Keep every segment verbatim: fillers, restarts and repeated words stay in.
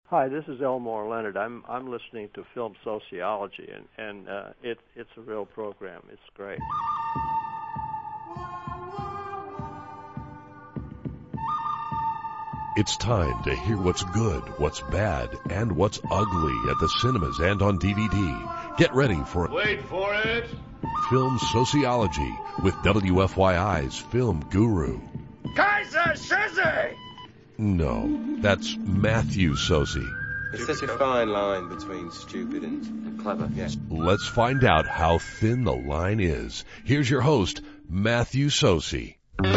Hi, this is Elmore Leonard. I'm I'm listening to Film Sociology, and and uh, it it's a real program. It's great. It's time to hear what's good, what's bad, and what's ugly at the cinemas and on D V D. Get ready for Wait for it. Film Sociology with W F Y I's film guru. Kaiser Soze! No, that's Matthew Soze. It's such a fine line between stupid and, and clever, yes. Let's find out how thin the line is. Here's your host, Matthew Soze.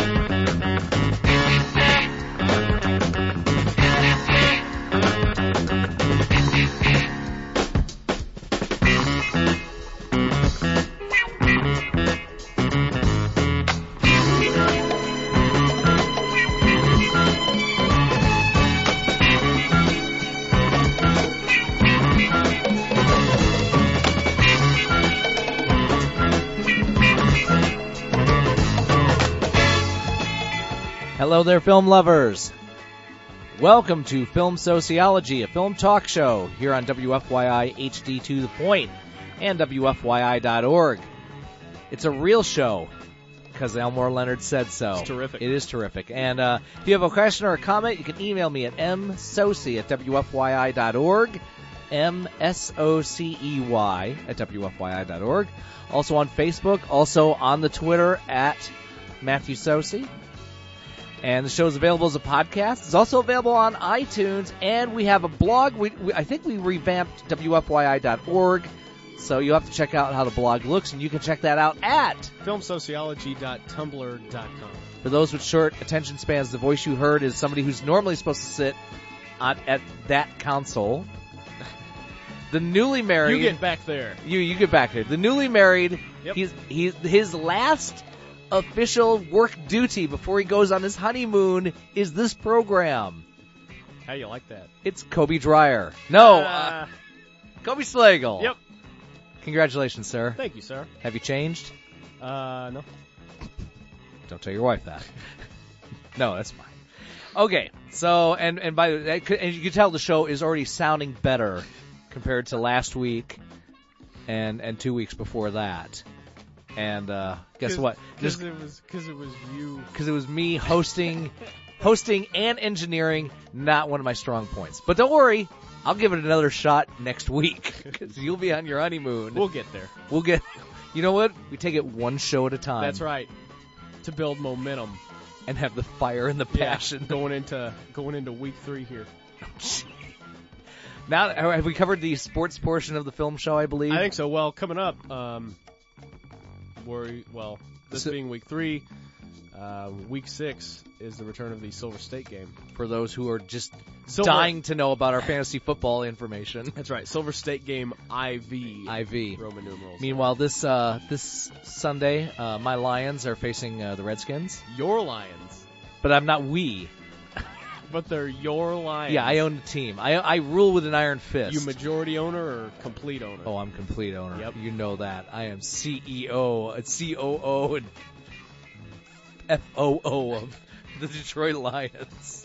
Hello there, film lovers. Welcome to Film Sociology, a film talk show here on W F Y I H D to the Point and W F Y I dot org. It's a real show because Elmore Leonard said so. It's terrific. It is terrific. And uh, if you have a question or a comment, you can email me at m soce at W F Y I dot org, M S O C E Y at W F Y I dot org. Also on Facebook, also on the Twitter at Matthew Soce. And the show is available as a podcast. It's also available on iTunes, and we have a blog. We, we, I think we revamped W F Y I dot org, so you'll have to check out how the blog looks, and you can check that out at film sociology dot tumblr dot com. For those with short attention spans, the voice you heard is somebody who's normally supposed to sit on, at that console. The newly married... You get back there. You you get back there. The newly married, Yep. he's, he's his last official work duty before he goes on his honeymoon is this program. How you like that? It's Kobe Dreyer. No, uh, Uh, Kobe Slagle. Yep. Congratulations, sir. Thank you, sir. Have you changed? Uh, no. Don't tell your wife that. No, that's fine. Okay, so, and, and by the way, and you can tell the show is already sounding better compared to last week and, and two weeks before that. And uh, guess what? Because it was because it was you. Because it was me hosting, hosting and engineering, not one of my strong points. But don't worry, I'll give it another shot next week because you'll be on your honeymoon. We'll get there. We'll get. You know what? We take it one show at a time. That's right. To build momentum and have the fire and the passion yeah, going into going into week three here. Now, have we covered the sports portion of the film show? I believe. I think so. Well, coming up. Um, We're, well, this So, being week three, uh, week six is the return of the Silver State game. For those who are just Silver, dying to know about our fantasy football information. That's right, Silver State game I V. I V. Roman numerals. Meanwhile, this uh, this Sunday, uh, my Lions are facing uh, the Redskins. Your Lions. But I'm not we. But they're your Lions. Yeah, I own the team. I I rule with an iron fist. You majority owner or complete owner? Oh, I'm complete owner. Yep. You know that. I am C E O, C O O, and F O O of the Detroit Lions.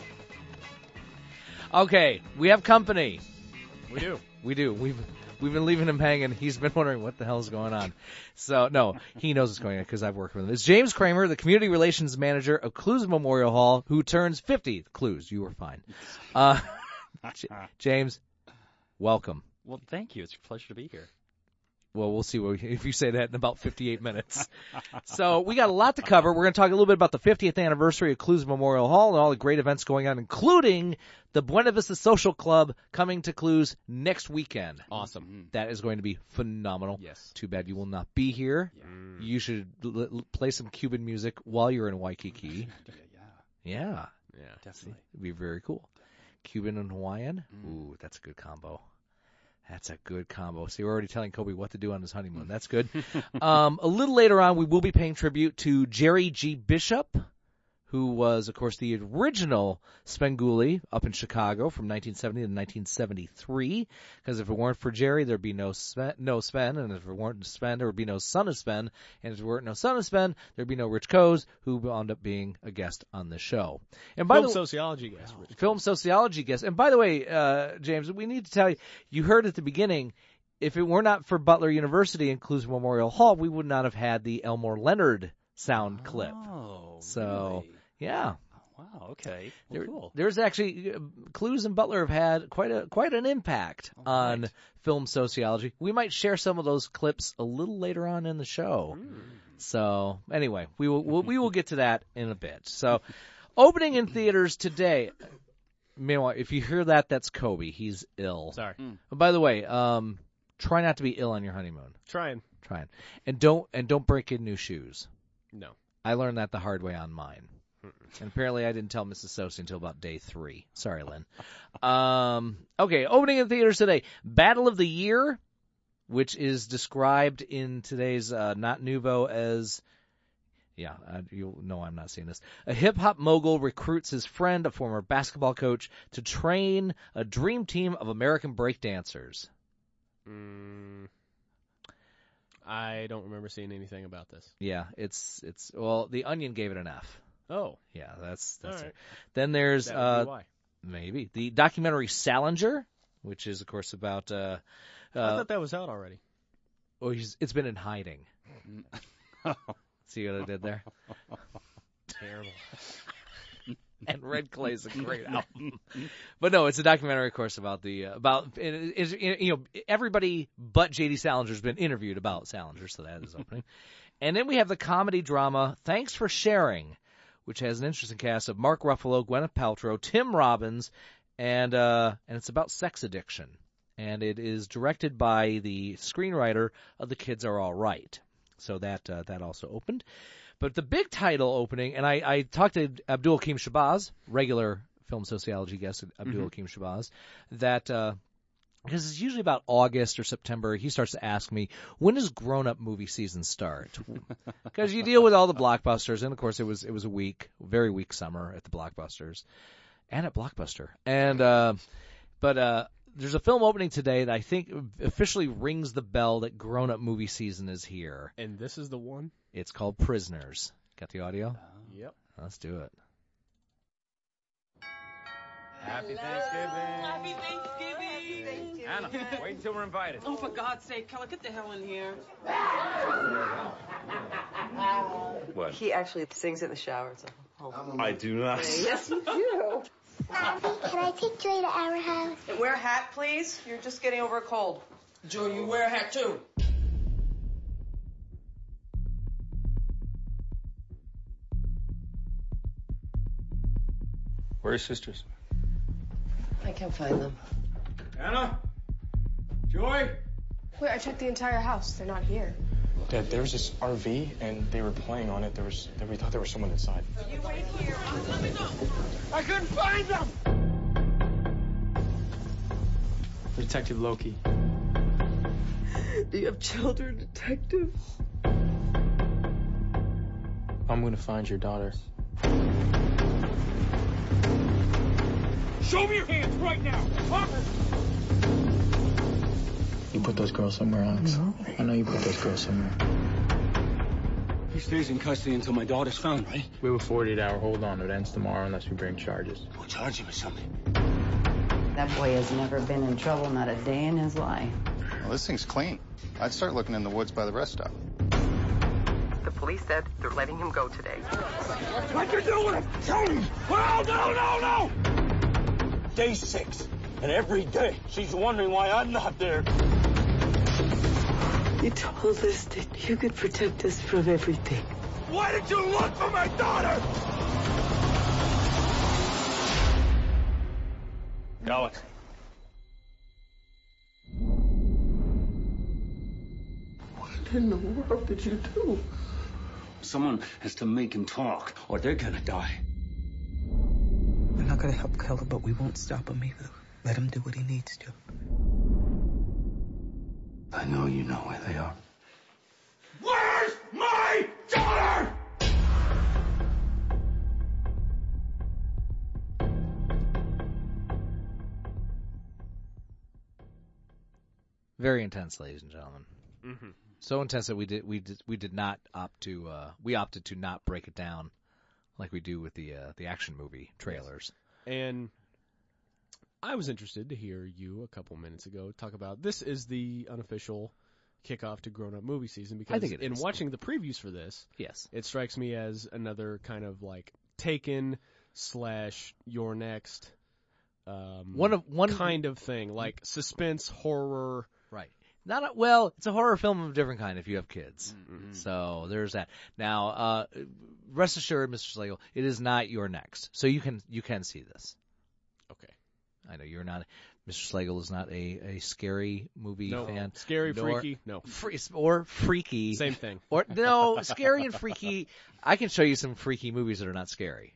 Okay, we have company. We do. We do. We've we've been leaving him hanging. He's been wondering what the hell's going on. So, no, he knows what's going on because I've worked with him. It's James Kramer, the Community Relations Manager of Clues Memorial Hall, who turns fifty. Clues, you were fine. Uh, J- James, welcome. Well, thank you. It's a pleasure to be here. Well, we'll see what we, if you say that in about fifty-eight minutes. So we got a lot to cover. We're going to talk a little bit about the fiftieth anniversary of Clues Memorial Hall and all the great events going on, including the Buena Vista Social Club coming to Clues next weekend. Awesome. That is going to be phenomenal. Yes. Too bad you will not be here. Yeah. You should l- l- play some Cuban music while you're in Waikiki. Yeah, Yeah. Yeah. definitely. It'd be very cool. Cuban and Hawaiian. Mm. Ooh, that's a good combo. That's a good combo. See, we're already telling Kobe what to do on his honeymoon. That's good. um, a little later on, we will be paying tribute to Jerry G. Bishop, who was, of course, the original Svengoolie up in Chicago from nineteen seventy to nineteen seventy-three. Because if it weren't for Jerry, there'd be no Sven, no Sven, and if it weren't Sven, there would be no son of Sven, and if there weren't no son of Sven, there'd be no Rich Coase, who wound up being a guest on the show. And by Film the sociology guest. Rich film Coase. sociology guest. And by the way, uh, James, we need to tell you, you heard at the beginning, if it were not for Butler University and Clues Memorial Hall, we would not have had the Elmore Leonard sound clip. Oh, So, really? yeah. Wow, okay. Well, There, cool. There's actually uh, Clues and Butler have had quite a quite an impact All on right. film sociology. We might share some of those clips a little later on in the show. Mm. So anyway, we will we'll, we will get to that in a bit. So opening in theaters today. Meanwhile, if you hear that, that's Kobe. He's ill. Sorry. Oh, by the way, um, try not to be ill on your honeymoon. Trying. Trying, and don't and don't break in new shoes. No. I learned that the hard way on mine. And apparently I didn't tell Missus Sosi until about day three. Sorry, Lynn. Um, okay, opening in theaters today. Battle of the Year, which is described in today's uh, Not Nouveau as, yeah, uh, you'll know I'm not seeing this. A hip-hop mogul recruits his friend, a former basketball coach, to train a dream team of American breakdancers. Mm, I don't remember seeing anything about this. Yeah, it's, it's well, The Onion gave it an F. Oh. Yeah, that's that's All right. it. Then there's That would uh, be why. maybe the documentary Salinger, which is of course about. Uh, I uh, thought that was out already. oh, he's, it's been in hiding. See what I did there? Terrible. And Red Clay is a great album, but no, it's a documentary, of course, about the uh, about it, is you know everybody but J D Salinger's been interviewed about Salinger, so that is opening. And then we have the comedy drama Thanks for Sharing, which has an interesting cast of Mark Ruffalo, Gwyneth Paltrow, Tim Robbins, and uh, and it's about sex addiction. And it is directed by the screenwriter of The Kids Are All Right. So that uh, that also opened. But the big title opening, and I, I talked to Abdul Hakim Shabazz, regular film sociology guest Abdul Hakim mm-hmm. Shabazz, that uh, because it's usually about August or September, he starts to ask me, when does grown-up movie season start? Because you deal with all the blockbusters, and of course it was it was a weak, very weak summer at the blockbusters, and at Blockbuster. And uh, but uh, there's a film opening today that I think officially rings the bell that grown-up movie season is here. And this is the one? It's called Prisoners. Got the audio? Yep. Let's do it. Happy Thanksgiving. Happy Thanksgiving. Anna, wait until we're invited. Oh, for God's sake, Keller, get the hell in here. What? He actually sings in the shower. It's a whole I do not. Yes, you do. Abby, can I take Joy to our house? Wear a hat, please. You're just getting over a cold. Joe, you wear a hat, too. Where are your sisters? I can't find them. Anna? Joy? Wait, I checked the entire house. They're not here. Dad, there was this R V, and they were playing on it. There was, we thought there was someone inside. You wait here. Let me go. I couldn't find them! Detective Loki. Do you have children, Detective? I'm gonna find your daughter. Show me your hands right now! Officer! You put those girls somewhere, Alex. No. I know you put those girls somewhere. He stays in custody until my daughter's found, right? We have a forty-eight hour hold on. It ends tomorrow unless we bring charges. We'll charge him with something. That boy has never been in trouble, not a day in his life. Well, this thing's clean. I'd start looking in the woods by the rest stop. The police said they're letting him go today. What you doing? Tony! Oh, no, no, no! Day six. And every day she's wondering why I'm not there. You told us that you could protect us from everything. Why did you look for my daughter? Alex. What in the world did you do? Someone has to make him talk, or they're gonna die. We're not gonna help Keller, but we won't stop him either. Let him do what he needs to. I know you know where they are. Where's my daughter? Very intense, ladies and gentlemen. Mm-hmm. So intense that we did we did we did not opt to uh, we opted to not break it down like we do with the uh, the action movie trailers. And I was interested to hear you a couple minutes ago talk about this is the unofficial kickoff to grown-up movie season, because I think it in is. watching the previews for this, yes, it strikes me as another kind of like Taken slash You're Next um, one of one kind of thing, like suspense horror. Right. Not a, well, it's a horror film of a different kind if you have kids. Mm-hmm. So there's that. Now, uh, rest assured, Mister Slagle, it is not Your Next. So you can you can see this. Okay. I know you're not. Mister Slagle is not a, a scary movie no. fan. Scary, nor, freaky, no. Free, or freaky. Same thing. Or no, scary and freaky. I can show you some freaky movies that are not scary.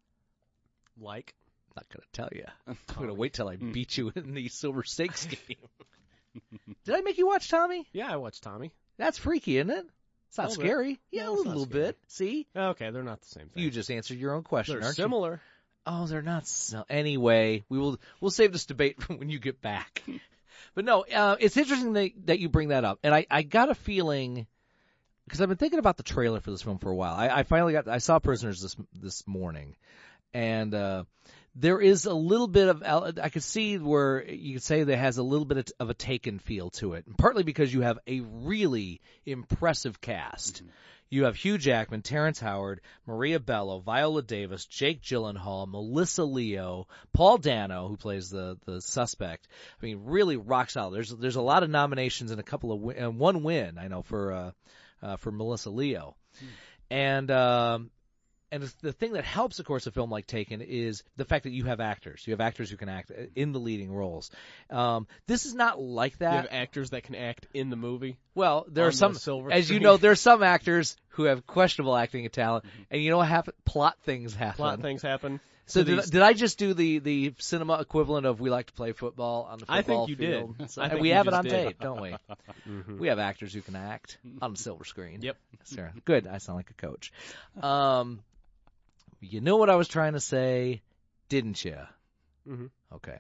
Like? I'm not going to tell you. I'm going to wait till I beat you in the Silver Stakes game. Did I make you watch Tommy? Yeah, I watched Tommy. That's freaky, isn't it? It's not a scary. Bit. Yeah, no, a little bit. See? Okay, they're not the same thing. You just answered your own question, they're aren't similar. you? Oh, they're not. So, anyway, we will we'll save this debate for when you get back. But no, uh, it's interesting that, that you bring that up, and I, I got a feeling because I've been thinking about the trailer for this film for a while. I, I finally got I saw Prisoners this this morning, and uh, there is a little bit of I could see where you could say that has a little bit of a Taken feel to it, and partly because you have a really impressive cast. Mm-hmm. You have Hugh Jackman, Terrence Howard, Maria Bello, Viola Davis, Jake Gyllenhaal, Melissa Leo, Paul Dano, who plays the, the suspect. I mean, really rock solid. There's there's a lot of nominations and a couple of win- and one win I know for uh, uh, for Melissa Leo, hmm. and um, and the thing that helps, of course, a film like Taken is the fact that you have actors. You have actors who can act in the leading roles. Um, this is not like that. You have actors that can act in the movie. Well, there are some, the as you know, there are some actors who have questionable acting talent, mm-hmm. and you know what happens? Plot things happen. Plot things happen. So did, did I just do the, the cinema equivalent of we like to play football on the football I think you field? did. So, I think we you have it just on did. tape, don't we? Mm-hmm. We have actors who can act on the silver screen. Yep. Sarah. Good. I sound like a coach. Um, you know what I was trying to say, didn't you? Mm-hmm. Okay.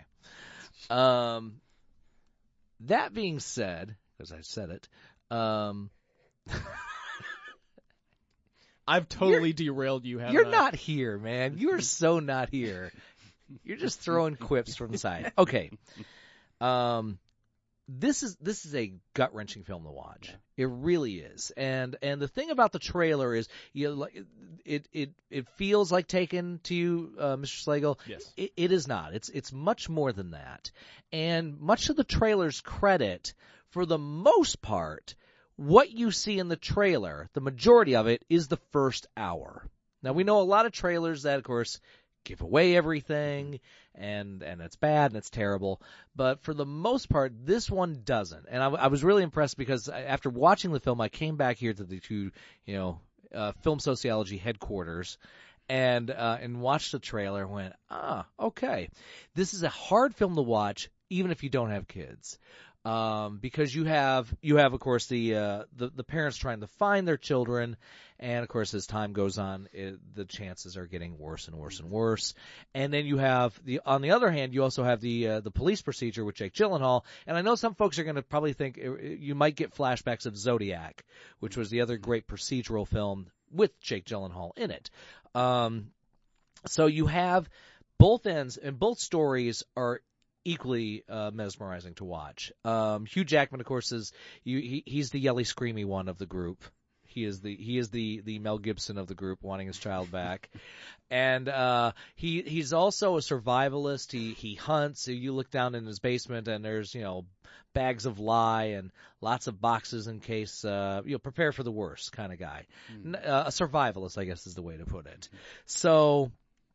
Um, that being said, because I said it, um, I've totally you're, derailed you. You're I? not here, man. You are so not here. You're just throwing quips from the side. Okay. Um, this is this is a gut wrenching film to watch. It really is. And and the thing about the trailer is, you know, it it it feels like Taken to you, uh, Mister Slagle. Yes. It, it is not. It's it's much more than that. And much to the trailer's credit, for the most part, what you see in the trailer, the majority of it, is the first hour. Now, we know a lot of trailers that, of course, give away everything, and and it's bad and it's terrible. But for the most part, this one doesn't. And I, I was really impressed because after watching the film, I came back here to the two, you know, uh, film sociology headquarters and uh, and watched the trailer and went, ah, okay. This is a hard film to watch, even if you don't have kids. Um, because you have, you have, of course, the, uh, the, the parents trying to find their children. And of course, as time goes on, it, the chances are getting worse and worse and worse. And then you have the, on the other hand, you also have the, uh, the police procedure with Jake Gyllenhaal. And I know some folks are going to probably think it, you might get flashbacks of Zodiac, which was the other great procedural film with Jake Gyllenhaal in it. Um, so you have both ends, and both stories are equally uh, mesmerizing to watch. Um, Hugh Jackman, of course, is you, he, he's the yelly, screamy one of the group. He is the he is the, the Mel Gibson of the group, wanting his child back, and uh, he he's also a survivalist. He he hunts. So you look down in his basement, and there's you know bags of lye and lots of boxes in case uh, you know prepare for the worst kind of guy. Mm. Uh, a survivalist, I guess, is the way to put it. So.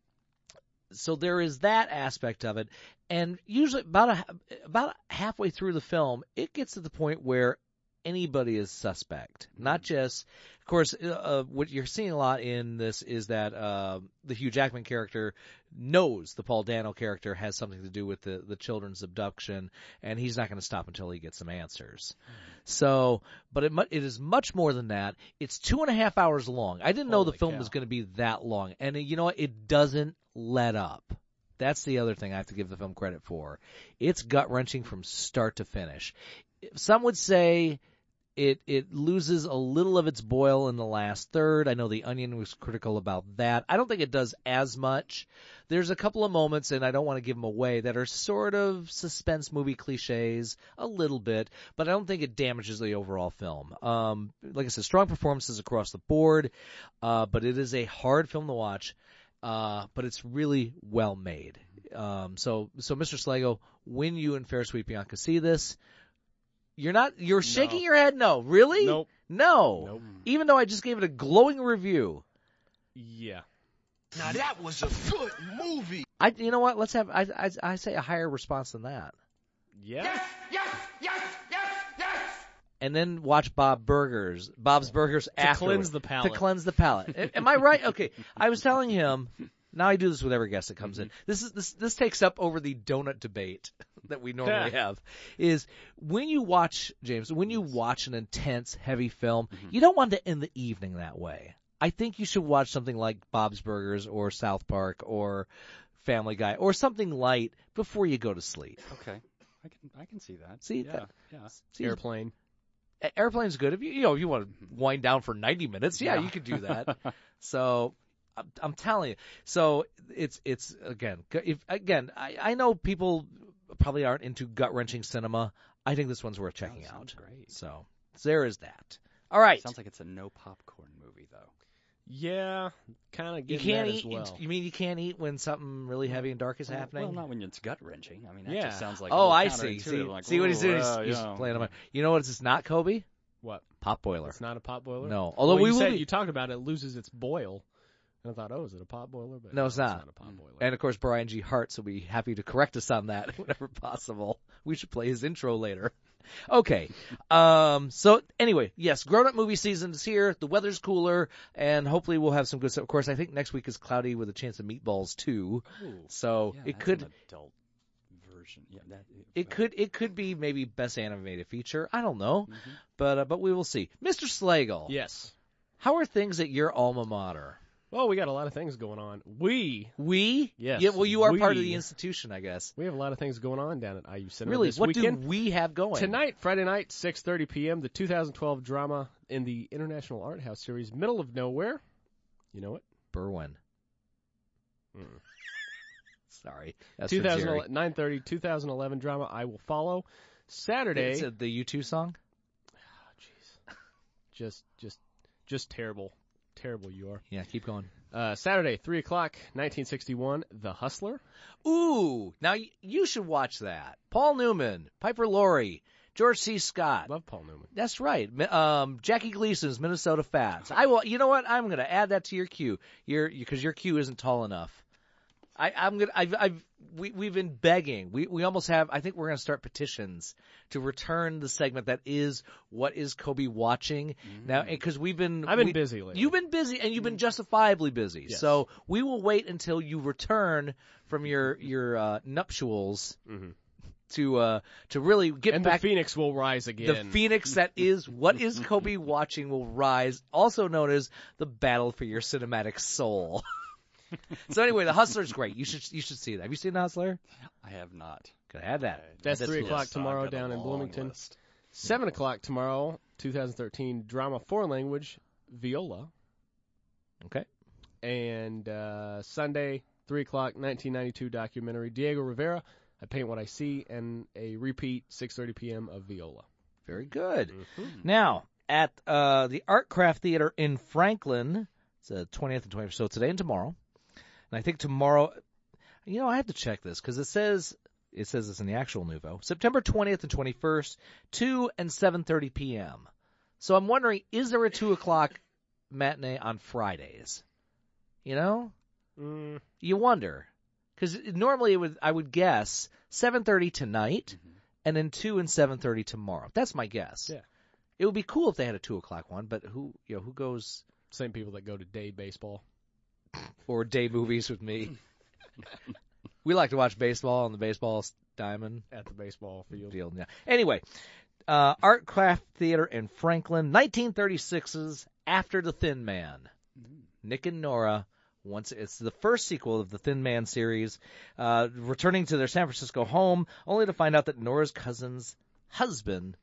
So there is that aspect of it, and usually about a, about halfway through the film, it gets to the point where anybody is suspect. Not just, of course, uh, what you're seeing a lot in this is that uh, the Hugh Jackman character knows the Paul Dano character has something to do with the, the children's abduction, and he's not going to stop until he gets some answers. Mm-hmm. So, but it it is much more than that. It's two and a half hours long. I didn't Holy know the film cow. was going to be that long, and you know what? It doesn't let up. That's the other thing I have to give the film credit for. It's gut-wrenching from start to finish. some would say it it loses a little of its boil in the last third. I know The Onion was critical about that. I don't think it does as much. There's a couple of moments, and I don't want to give them away, that are sort of suspense movie cliches a little bit, but I don't think it damages the overall film. Um, like I said, strong performances across the board, uh, but it is a hard film to watch, uh, but it's really well made. Um, so, so Mister Slago, when you and Fair Sweet Bianca see this, you're not, you're shaking No. your head no. Really? Nope. No. Nope. Even though I just gave it a glowing review. Yeah. Now that was a good movie. I, you know what? Let's have, I, I, I say a higher response than that. Yeah. Yes, yes, yes, yes, yes. And then watch Bob Burgers, Bob's Burgers To after cleanse the palate. To cleanse the palate. A- Am I right? Okay. I was telling him. Now I do this with every guest that comes in. This is this this takes up over the donut debate that we normally have. Is when you watch James, when you watch an intense, heavy film, you don't want to end the evening that way. I think you should watch something like Bob's Burgers or South Park or Family Guy or something light before you go to sleep. Okay, I can I can see that. See, yeah, that, yeah. see, Airplane. Airplane's good. If you you know if you want to wind down for ninety minutes, yeah, Yeah. you could do that. So I'm, I'm telling you. So it's it's again if again I, I know people probably aren't into gut wrenching cinema. I think this one's worth checking That sounds out. great. So there is that. All right. Sounds like it's a no popcorn movie though. Yeah, kind of You getting can't that eat. as well. You mean you can't eat when something really heavy and dark is Well, happening? Well, not when it's gut wrenching. I mean, that Yeah. just sounds like. a oh, little I see. counterintuitive, See, like, see what he's "Ooh, doing? He's, well, he's you know." playing on my. You know what? It's not Kobe. What? Pot boiler. It's not a pot boiler? No. Although well, we you will said be- you talked about it loses its boil. And I thought, oh, is it a pot boiler? But No, it's not. a pot boiler. And of course, Brian G. Hartz will be happy to correct us on that whenever possible. We should play his intro later. Okay. Um, so anyway, yes, grown-up movie season is here. The weather's cooler, and hopefully we'll have some good stuff. Of course, I think next week is cloudy with a chance of meatballs too. Ooh. So Yeah, it that's could an adult version. Yeah, that. it could it could be maybe best animated feature. I don't know, Mhm. but uh, but we will see. Mister Slagle, Yes. how are things at your alma mater? Well, we got a lot of things going on. We We? Yes, Yeah, well, you are part of we. the institution, I guess. we have a lot of things going on down at I U Cinema Really, this what weekend. do we have going? Tonight, Friday night, six thirty p.m., the two thousand twelve drama in the International Art House series, Middle of Nowhere. You know it? Berwyn. Mm. Sorry. That's for Jerry. nine thirty, two thousand eleven drama, I Will Follow. Saturday. Is it the U two song? Jeez. just, just, just terrible. Terrible you are. Yeah, keep going. Uh, Saturday, three o'clock, nineteen sixty-one, The Hustler. Ooh, now y- you should watch that. Paul Newman, Piper Laurie, George C. Scott. Love Paul Newman. That's right. Mi- Um, Jackie Gleason's Minnesota Fats. I will. You know what? I'm going to add that to your queue. Your because your queue isn't tall enough. I, I'm gonna. I've. I've. We, we've been begging. We. We almost have. I think we're going to start petitions to return the segment that is what is Kobe watching now because we've been. I've been we, busy lately. You've been busy and you've been justifiably busy. Yes. So we will wait until you return from your your uh, nuptials Mhm. to uh to really get And back. the Phoenix will rise The again. phoenix that is what is Kobe watching will rise, also known as the battle for your cinematic soul. So anyway, The Hustler's great. You should you should see that. Have you seen The Hustler? I have not. Gotta add that. That's Add three to the o'clock list. tomorrow I've got a down in long Bloomington. list. Seven o'clock tomorrow, two thousand thirteen drama foreign language, Viola. Okay. And uh, Sunday, three o'clock, nineteen ninety-two documentary, Diego Rivera, I Paint What I See, and a repeat, six thirty p.m. of Viola. Very good. Mm-hmm. Now at uh the Art Craft Theater in Franklin, it's the twentieth and twenty-first. So today and tomorrow. And I think tomorrow, you know, I have to check this because it says it says this in the actual Nouveau. September twentieth and twenty-first, two and seven thirty p.m. So I'm wondering, is there a two o'clock matinee on Fridays? You know, Mm. you wonder because normally it would I would guess seven thirty tonight, Mm-hmm. and then two and seven thirty tomorrow. That's my guess. Yeah. It would be cool if they had a two o'clock one, but who you know who goes Same people that go to day baseball. or day movies with me? We like to watch baseball on the baseball diamond At the baseball field. field. Yeah. Anyway, uh, Art Craft Theater in Franklin, nineteen thirty-six's After the Thin Man. Nick and Nora. Once it's the first sequel of the Thin Man series, uh, returning to their San Francisco home, only to find out that Nora's cousin's husband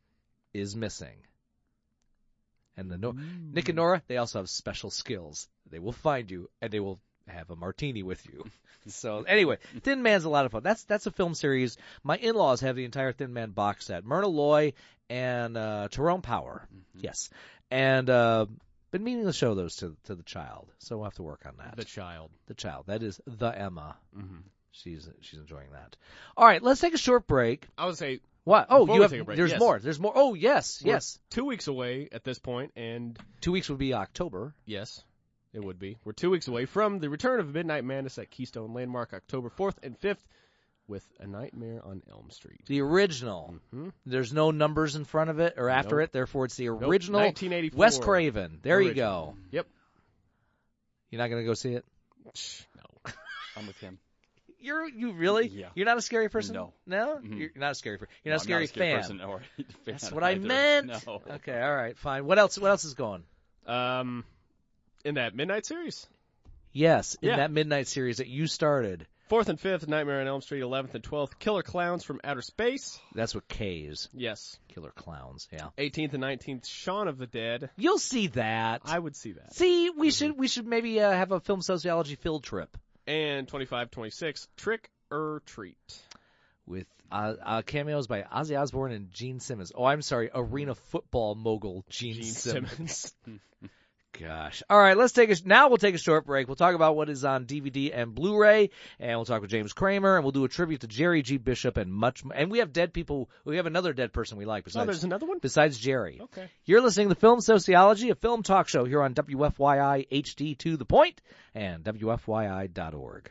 is missing. And the no- Nick and Nora, they also have special skills. They will find you, and they will have a martini with you. So anyway, Thin Man's a lot of fun. That's that's a film series. My in-laws have the entire Thin Man box set. Myrna Loy and uh, Tyrone Power. Mm-hmm. Yes. And uh, been meaning to show those to to the child. So we'll have to work on that. The child. The child. That is the Emma. Mm-hmm. She's she's enjoying that. All right, let's take a short break. I would say... What? Oh, you have. Break, there's yes. more. There's more. Oh, yes, We're yes. Two weeks away at this point, and two weeks would be October. Yes, it would be. We're two weeks away from the return of Midnight Madness at Keystone Landmark, October fourth and fifth, with A Nightmare on Elm Street. The original. Mm-hmm. There's no numbers in front of it or after nope. it. Therefore, it's the Nope. original. nineteen eighty-four. Wes Craven. There original. you go. Yep. You're not gonna go see it? No. I'm with him. You're you really? Yeah. You're not a scary person? No. No? Mm-hmm. You're not a scary person. You're no, not a scary, I'm not a scary fan. Person or fan. That's what I either. meant. No. Okay, all right, fine. What else what else is going? Um in that Midnight series? Yes, in yeah. that Midnight series that you started. Fourth and fifth, Nightmare on Elm Street, eleventh and twelfth, Killer Clowns from Outer Space. That's what K's. Yes. Killer Clowns, yeah. eighteenth and nineteenth, Shaun of the Dead. You'll see that. I would see that. See, we mm-hmm. should we should maybe uh, have a film sociology field trip. And twenty-five, twenty-six, Trick or Treat. With uh, uh, cameos by Ozzy Osbourne and Gene Simmons. Oh, I'm sorry, arena football mogul Gene, Gene Simmons. Gosh. All right, let's take a now we'll take a short break. We'll talk about what is on D V D and Blu-ray, and we'll talk with James Kramer, and we'll do a tribute to Jerry G. Bishop and much more. And we have dead people. We have another dead person we like besides. Oh, there's another one? Besides Jerry. Okay. You're listening to Film Sociology, a film talk show here on W F Y I H D to the Point and W F Y I dot org.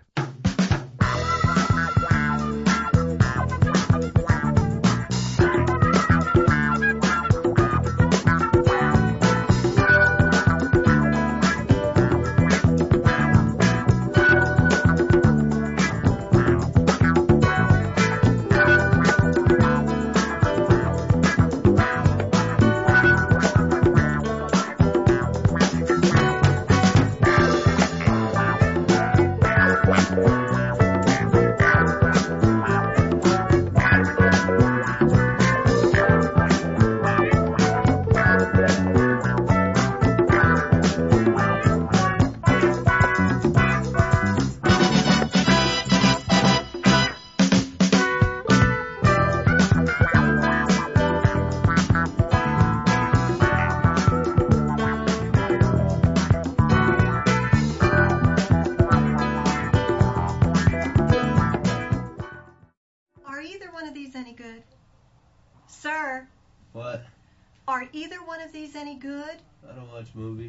Any good? I don't watch movies.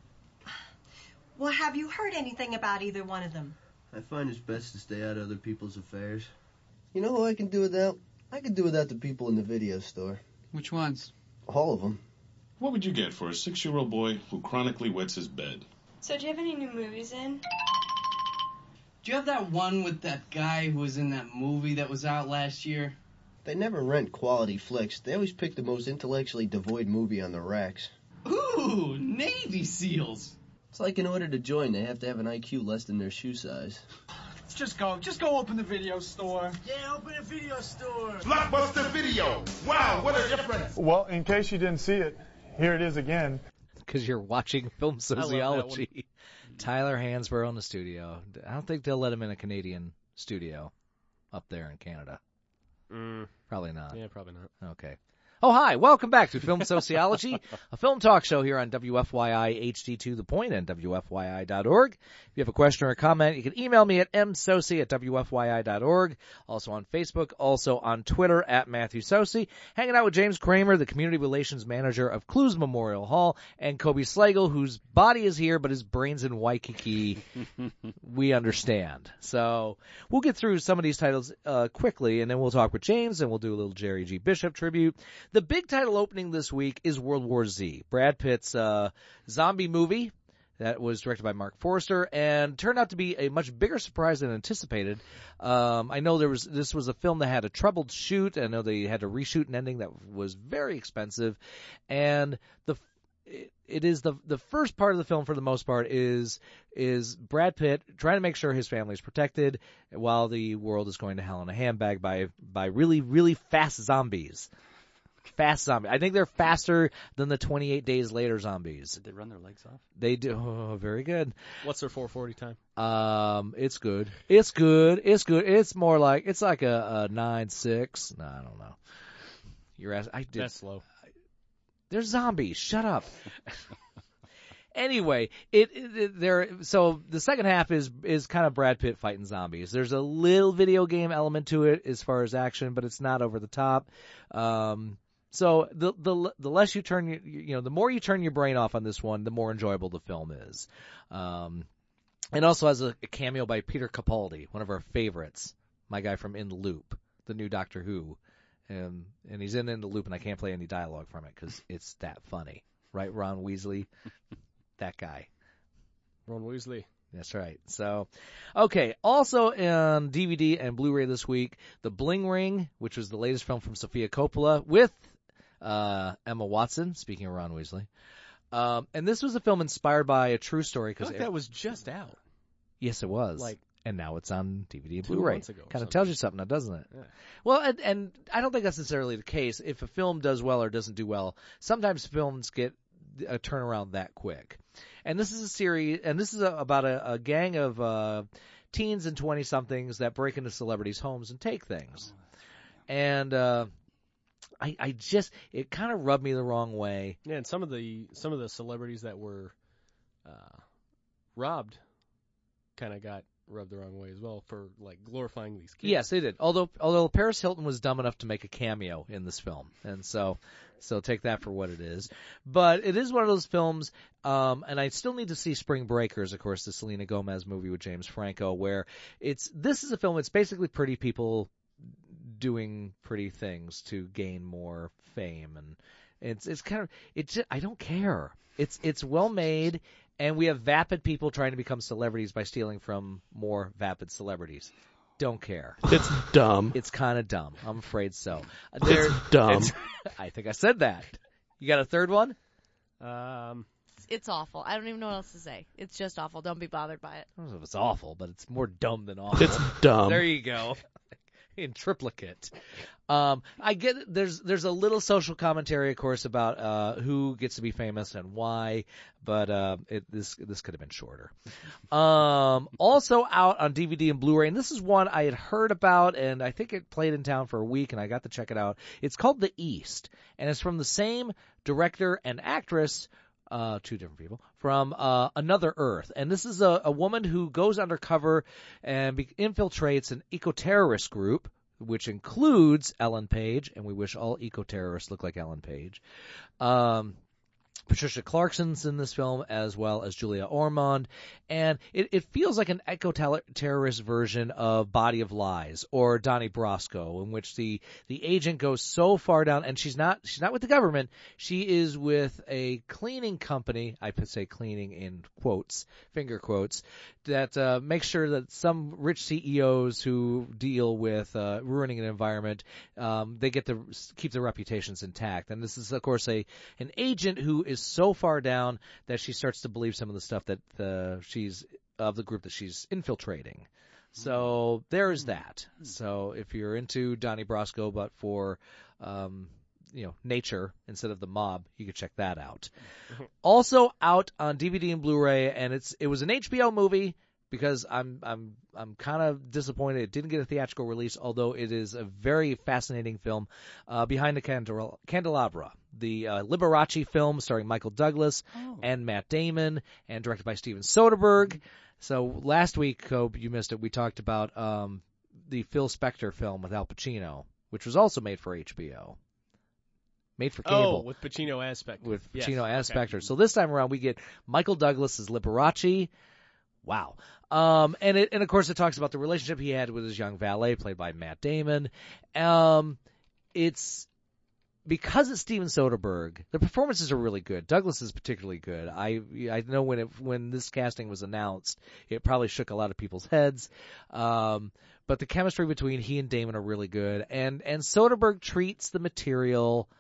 Well, have you heard anything about either one of them? I find it's best to stay out of other people's affairs. You know who I can do without? I can do without the people in the video store. Which ones? All of them. What would you get for a six-year-old boy who chronically wets his bed? So do you have any new movies in? Do you have that one with that guy who was in that movie that was out last year? They never rent quality flicks. They always pick the most intellectually devoid movie on the racks. Ooh, Navy SEALs. It's like in order to join, they have to have an I Q less than their shoe size. Let's just go. Just go open the video store. Yeah, open a video store. Blockbuster Video. Wow, what a difference. Well, in case you didn't see it, here it is again. Because you're watching Film Sociology. Tyler Hansborough in the studio. I don't think they'll let him in a Canadian studio up there in Canada. Mm. Probably not. Yeah, probably not. Okay. Oh, hi. Welcome back to Film Sociology, a film talk show here on W F Y I H D to the Point and W F Y I dot org. If you have a question or a comment, you can email me at m soci at W F Y I dot org. Also on Facebook, also on Twitter at Matthew Soci. Hanging out with James Kramer, the Community Relations Manager of Clues Memorial Hall, and Kobe Slagle, whose body is here, but his brain's in Waikiki. We understand. So we'll get through some of these titles uh, quickly, and then we'll talk with James, and we'll do a little Jerry G. Bishop tribute. The big title opening this week is World War Z, Brad Pitt's uh, zombie movie that was directed by Mark Forster and turned out to be a much bigger surprise than anticipated. Um, I know there was this was a film that had a troubled shoot. I know they had to reshoot an ending that was very expensive, and the it, it is the the first part of the film for the most part is is Brad Pitt trying to make sure his family is protected while the world is going to hell in a handbag by by really really fast zombies. Fast zombies. I think they're faster than the twenty-eight Days Later zombies. Did they run their legs off? They do. Oh, very good. What's their four forty time? Um, it's good. It's good. It's good. It's more like it's like a, a nine six. No, I don't know. You're asking. I did. That's slow. They're zombies. Shut up. Anyway, it, it, it there. So the second half is is kind of Brad Pitt fighting zombies. There's a little video game element to it as far as action, but it's not over the top. Um, so the the the less you turn your, you know, the more you turn your brain off on this one, the more enjoyable the film is. Um, it also has a, a cameo by Peter Capaldi, one of our favorites, my guy from In the Loop, the new Doctor Who, and and he's in In the Loop, and I can't play any dialogue from it because it's that funny, right, Ron Weasley? That guy. Ron Weasley. That's right. So, okay. Also on D V D and Blu-ray this week, The Bling Ring, which was the latest film from Sofia Coppola with uh, Emma Watson, speaking of Ron Weasley. Um, and this was a film inspired by a true story. I Cause feel like it, that was just out. Yes, it was. Like, and now it's on D V D and two Blu-ray. months ago or Kind of something. tells you something, now, doesn't it? Yeah. Well, and, and I don't think that's necessarily the case. If a film does well or doesn't do well, sometimes films get a turnaround that quick. And this is a series, and this is a, about a, a gang of uh, teens and twenty-somethings that break into celebrities' homes and take things. And uh, I, I just, it kind of rubbed me the wrong way. Yeah, and some of the some of the celebrities that were uh, robbed kind of got rubbed the wrong way as well for like glorifying these kids. Yes, they did. Although although Paris Hilton was dumb enough to make a cameo in this film, and so so take that for what it is. But it is one of those films, um, and I still need to see Spring Breakers, of course, the Selena Gomez movie with James Franco, where it's this is a film. It's basically pretty people doing pretty things to gain more fame, and it's it's kind of it's just, I don't care. It's it's well made. And we have vapid people trying to become celebrities by stealing from more vapid celebrities. Don't care. It's dumb. It's kind of dumb. I'm afraid so. It's There- dumb. it's- I think I said that. You got a third one? Um, It's awful. I don't even know what else to say. It's just awful. Don't be bothered by it. I don't know if it's awful, but it's more dumb than awful. It's dumb. There you go. In triplicate. Um, I get it. There's there's a little social commentary, of course, about uh, who gets to be famous and why, but uh, it, this this could have been shorter. Um, also out on D V D and Blu-ray, and this is one I had heard about, and I think it played in town for a week, and I got to check it out. It's called The East, and it's from the same director and actress. Uh, two different people from uh, Another Earth, and this is a, a woman who goes undercover and be- infiltrates an eco-terrorist group, which includes Ellen Page, and we wish all eco-terrorists look like Ellen Page. Um, Patricia Clarkson's in this film, as well as Julia Ormond, and it, it feels like an eco-terrorist version of Body of Lies or Donnie Brasco, in which the, the agent goes so far down, and she's not she's not with the government, she is with a cleaning company, I could say cleaning in quotes, finger quotes, that uh, makes sure that some rich C E Os who deal with uh, ruining an environment, um, they get to keep their reputations intact. And this is, of course, a an agent who is so far down that she starts to believe some of the stuff that uh, she's of the group that she's infiltrating. So there's that. So if you're into Donnie Brasco, but for um, you know nature instead of the mob, you can check that out. Also out on D V D and Blu-ray, and it's it was an H B O movie because I'm I'm I'm kind of disappointed it didn't get a theatrical release, although it is a very fascinating film. Uh, Behind the Candel- Candelabra, the uh, Liberace film starring Michael Douglas Oh. and Matt Damon, and directed by Steven Soderbergh. So last week, Cope, you missed it. We talked about um, the Phil Spector film with Al Pacino, which was also made for H B O. Made for cable. Oh, with Pacino as Spector. With Yes, Pacino as okay. Spector. So this time around, we get Michael Douglas as Liberace. Wow. Um, and it, and of course, it talks about the relationship he had with his young valet, played by Matt Damon. Um, it's because it's Steven Soderbergh. The performances are really good. Douglas is particularly good. I I know when it when this casting was announced, it probably shook a lot of people's heads. Um, but the chemistry between he and Damon are really good, and and Soderbergh treats the material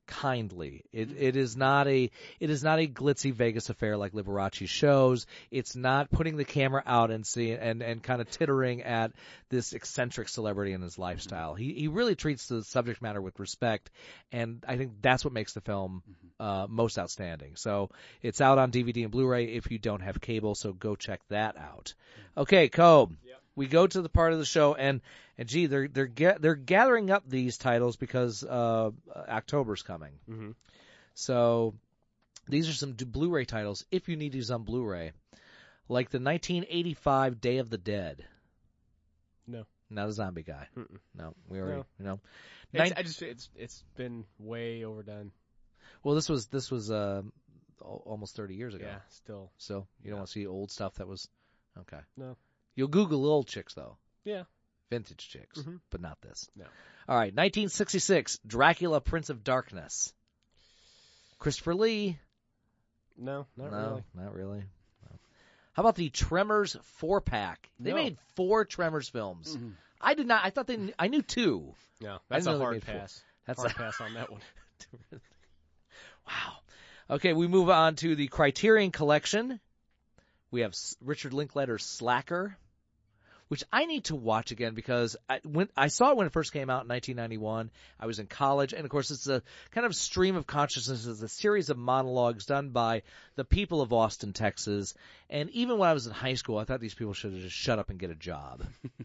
kindly. It it is not a it is not a glitzy Vegas affair like Liberace shows. It's not putting the camera out and see and and kind of tittering at this eccentric celebrity and his lifestyle. He he really treats the subject matter with respect, and I think that's what makes the film uh, most outstanding. So it's out on D V D and Blu-ray if you don't have cable. So go check that out. Okay, Cobe. Yep. We go to the part of the show, and, and gee, they're they're get, they're gathering up these titles because uh, October's coming. Mm-hmm. So these are some Blu-ray titles if you need these on Blu-ray, like the nineteen eighty-five Day of the Dead. No, not a zombie guy. Mm-mm. No, we already no. you know. It's, Nin- I just it's it's been way overdone. Well, this was this was uh, almost thirty years ago. Yeah, still. So you don't want to see old stuff that was okay. No. You'll Google old chicks, though. Yeah. Vintage chicks, mm-hmm. but not this. No. All right, nineteen sixty-six, Dracula, Prince of Darkness. Christopher Lee. No, not no, really. not really. No. How about the Tremors four-pack? They No. made four Tremors films. Mm-hmm. I did not. I thought they. I knew two. No, that's a hard four. pass. That's hard a pass on that one. Wow. Okay, we move on to the Criterion Collection. We have Richard Linklater's Slacker, which I need to watch again because I, when I saw it when it first came out in nineteen ninety-one. I was in college, and of course it's a kind of stream of consciousness. It's a series of monologues done by the people of Austin, Texas. And even when I was in high school, I thought these people should have just shut up and get a job.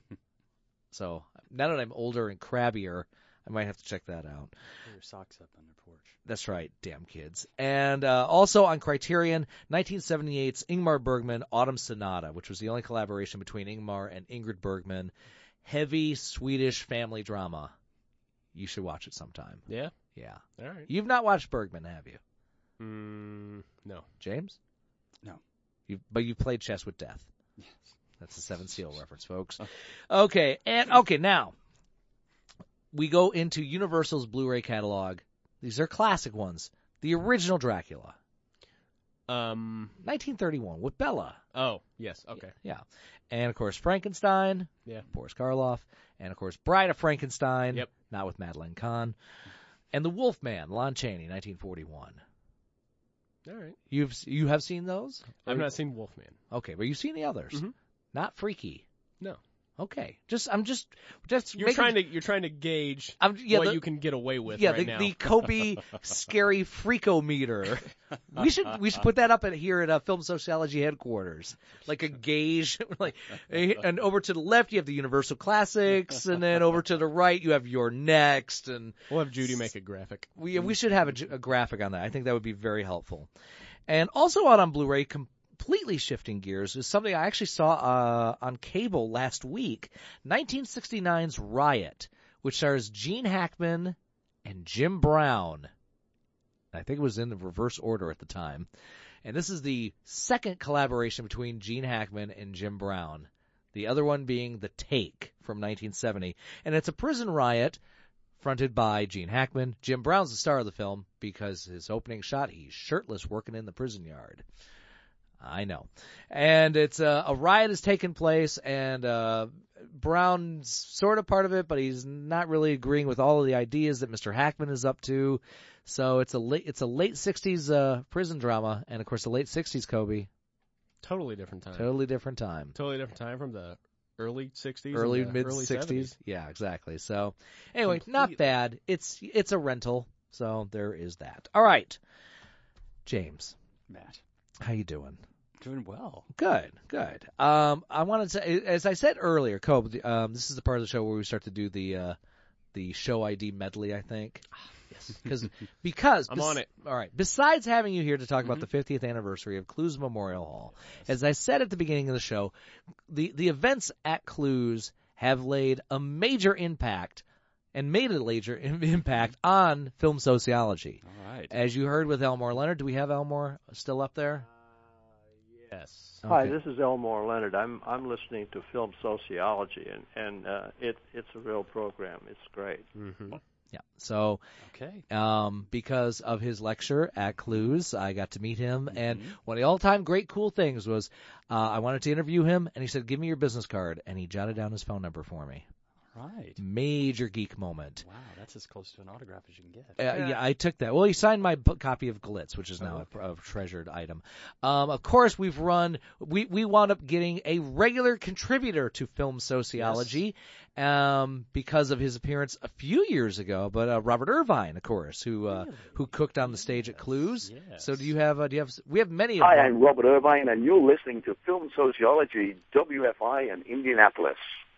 So now that I'm older and crabbier, I might have to check that out. Put your socks up on their porch. That's right, damn kids. And uh, also on Criterion, nineteen seventy-eight's Ingmar Bergman, Autumn Sonata, which was the only collaboration between Ingmar and Ingrid Bergman. Heavy Swedish family drama. You should watch it sometime. Yeah? Yeah. All right. You've not watched Bergman, have you? Mm, no. James? No. You, but you played chess with death. Yes. That's a Seven Seal reference, folks. Okay, and okay, now we go into Universal's Blu-ray catalog. These are classic ones. The original Dracula. Um, nineteen thirty-one with Bella. Oh, yes, okay. Yeah. And, of course, Frankenstein. Yeah. Boris Karloff. And, of course, Bride of Frankenstein. Yep. Not with Madeleine Kahn. And The Wolfman, Lon Chaney, nineteen forty-one. All right. You've You have seen those? I've not seen Wolfman. Okay, but you've seen the others. Mm-hmm. Not Freaky. No. Okay, just I'm just just you're making, trying to you're trying to gauge I'm, yeah, what the, you can get away with yeah, right the, now. the Kobe scary freakometer. We should we should put that up at here at uh, Film Sociology headquarters, like a gauge. Like, and over to the left you have the Universal Classics, and then over to the right you have Your Next, and we'll have Judy make a graphic. We we should have a, a graphic on that. I think that would be very helpful. And also out on Blu-ray. Com- Completely shifting gears is something I actually saw uh, on cable last week. nineteen sixty-nine's Riot, which stars Gene Hackman and Jim Brown. I think it was in the reverse order at the time. And this is the second collaboration between Gene Hackman and Jim Brown. The other one being The Take from nineteen seventy. And it's a prison riot fronted by Gene Hackman. Jim Brown's the star of the film because his opening shot, he's shirtless working in the prison yard. I know. And it's uh, a riot has taken place, and uh, Brown's sort of part of it, but he's not really agreeing with all of the ideas that Mister Hackman is up to. So it's a late, it's a late sixties uh, prison drama, and of course the late sixties, Kobe. Totally different time. Totally different time. Totally different time from the early sixties, early and mid early sixties. seventies. Yeah, exactly. So anyway, Completely. Not bad. It's it's a rental, so there is that. All right, James. Matt. How you doing? Doing well. Good, good. Um, I wanted to, as I said earlier, Kobe, um, this is the part of the show where we start to do the uh, the show I D medley, I think. Yes. Because because I'm on it. All right. Besides having you here to talk Mm-hmm. about the fiftieth anniversary of Clues Memorial Hall, as I said at the beginning of the show, the the events at Clues have laid a major impact and made a major impact on film sociology. All right. As you heard with Elmore Leonard, do we have Elmore still up there? Yes. Hi, Okay. this is Elmore Leonard. I'm I'm listening to Film Sociology, and and uh, it it's a real program. It's great. Mm-hmm. Yeah. So, okay. Um, because of his lecture at Clues, I got to meet him, and one of the all-time great cool things was uh, I wanted to interview him, and he said, "Give me your business card," and he jotted down his phone number for me. Right. Major geek moment. Wow, that's as close to an autograph as you can get. Uh, yeah, I took that. Well, he signed my book copy of Glitz, which is now Oh, a, a treasured item. Um, of course, we've run. We we wound up getting a regular contributor to Film Sociology, um, because of his appearance a few years ago. But uh, Robert Irvine, of course, who uh, Really? who cooked on the stage at Clues. Yes. So do you have? Uh, do you have? We have many. Of Hi, them. I'm Robert Irvine, and you're listening to Film Sociology, W F I in Indianapolis.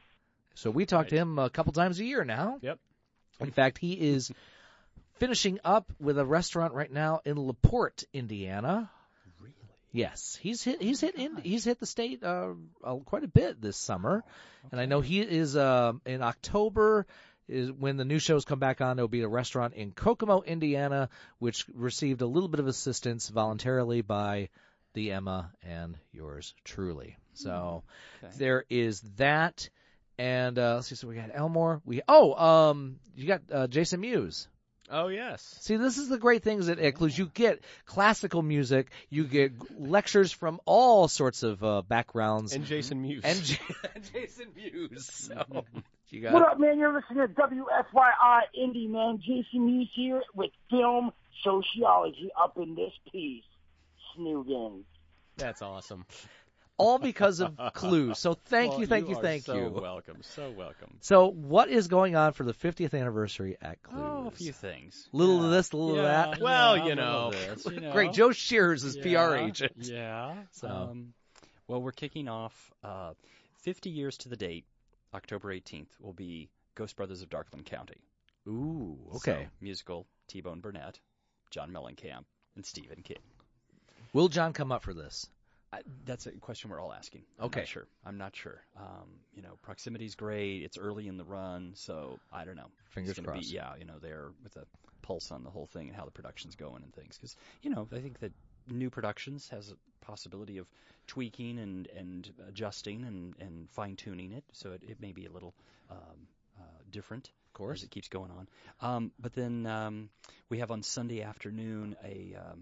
So we talk to him a couple times a year now. Yep. In fact, he is finishing up with a restaurant right now in LaPorte, Indiana. Really? Yes, he's hit. He's hit. In, he's hit the state uh, uh, quite a bit this summer, okay. And I know he is uh, in October. Is when the new shows come back on. There will be a restaurant in Kokomo, Indiana, which received a little bit of assistance voluntarily by the Emma and yours truly. So okay. There is that. And uh, let's see, so we got Elmore. We oh, um, you got uh, Jason Mewes. Oh yes. See, this is the great things at Clues. You get classical music, you get lectures from all sorts of uh, backgrounds, and Jason Mewes. And, J- and Jason Mewes. So you got. What up, man? You're listening to W F Y I Indy, man. Jason Mewes here with Film Sociology up in this piece. Snoogans. That's awesome. All because of Clues. So thank well, you, thank you, you, thank so you. welcome, so welcome. So what is going on for the fiftieth anniversary at Clues? Oh, a few things. Little yeah. of this, a little yeah, of that. Well, yeah, you know. This, you know. Great. Joe Shears is yeah, P R agent. Yeah. So. Um, well, we're kicking off uh, fifty years to the date. October eighteenth will be Ghost Brothers of Darkland County. Ooh, okay. So, musical, T-Bone Burnett, John Mellencamp, and Stephen King. Will John come up for this? I, that's a question we're all asking. I'm Okay. not sure. I'm not sure. Um, you know, proximity's great. It's early in the run, so I don't know. Fingers it's gonna crossed. Be, yeah, you know, they're with a pulse on the whole thing and how the production's going and things. Because, you know, I think that new productions has a possibility of tweaking and, and adjusting and, and fine-tuning it, so it, it may be a little um, uh, different. Of course. As it keeps going on. Um, but then um, we have on Sunday afternoon a... Um,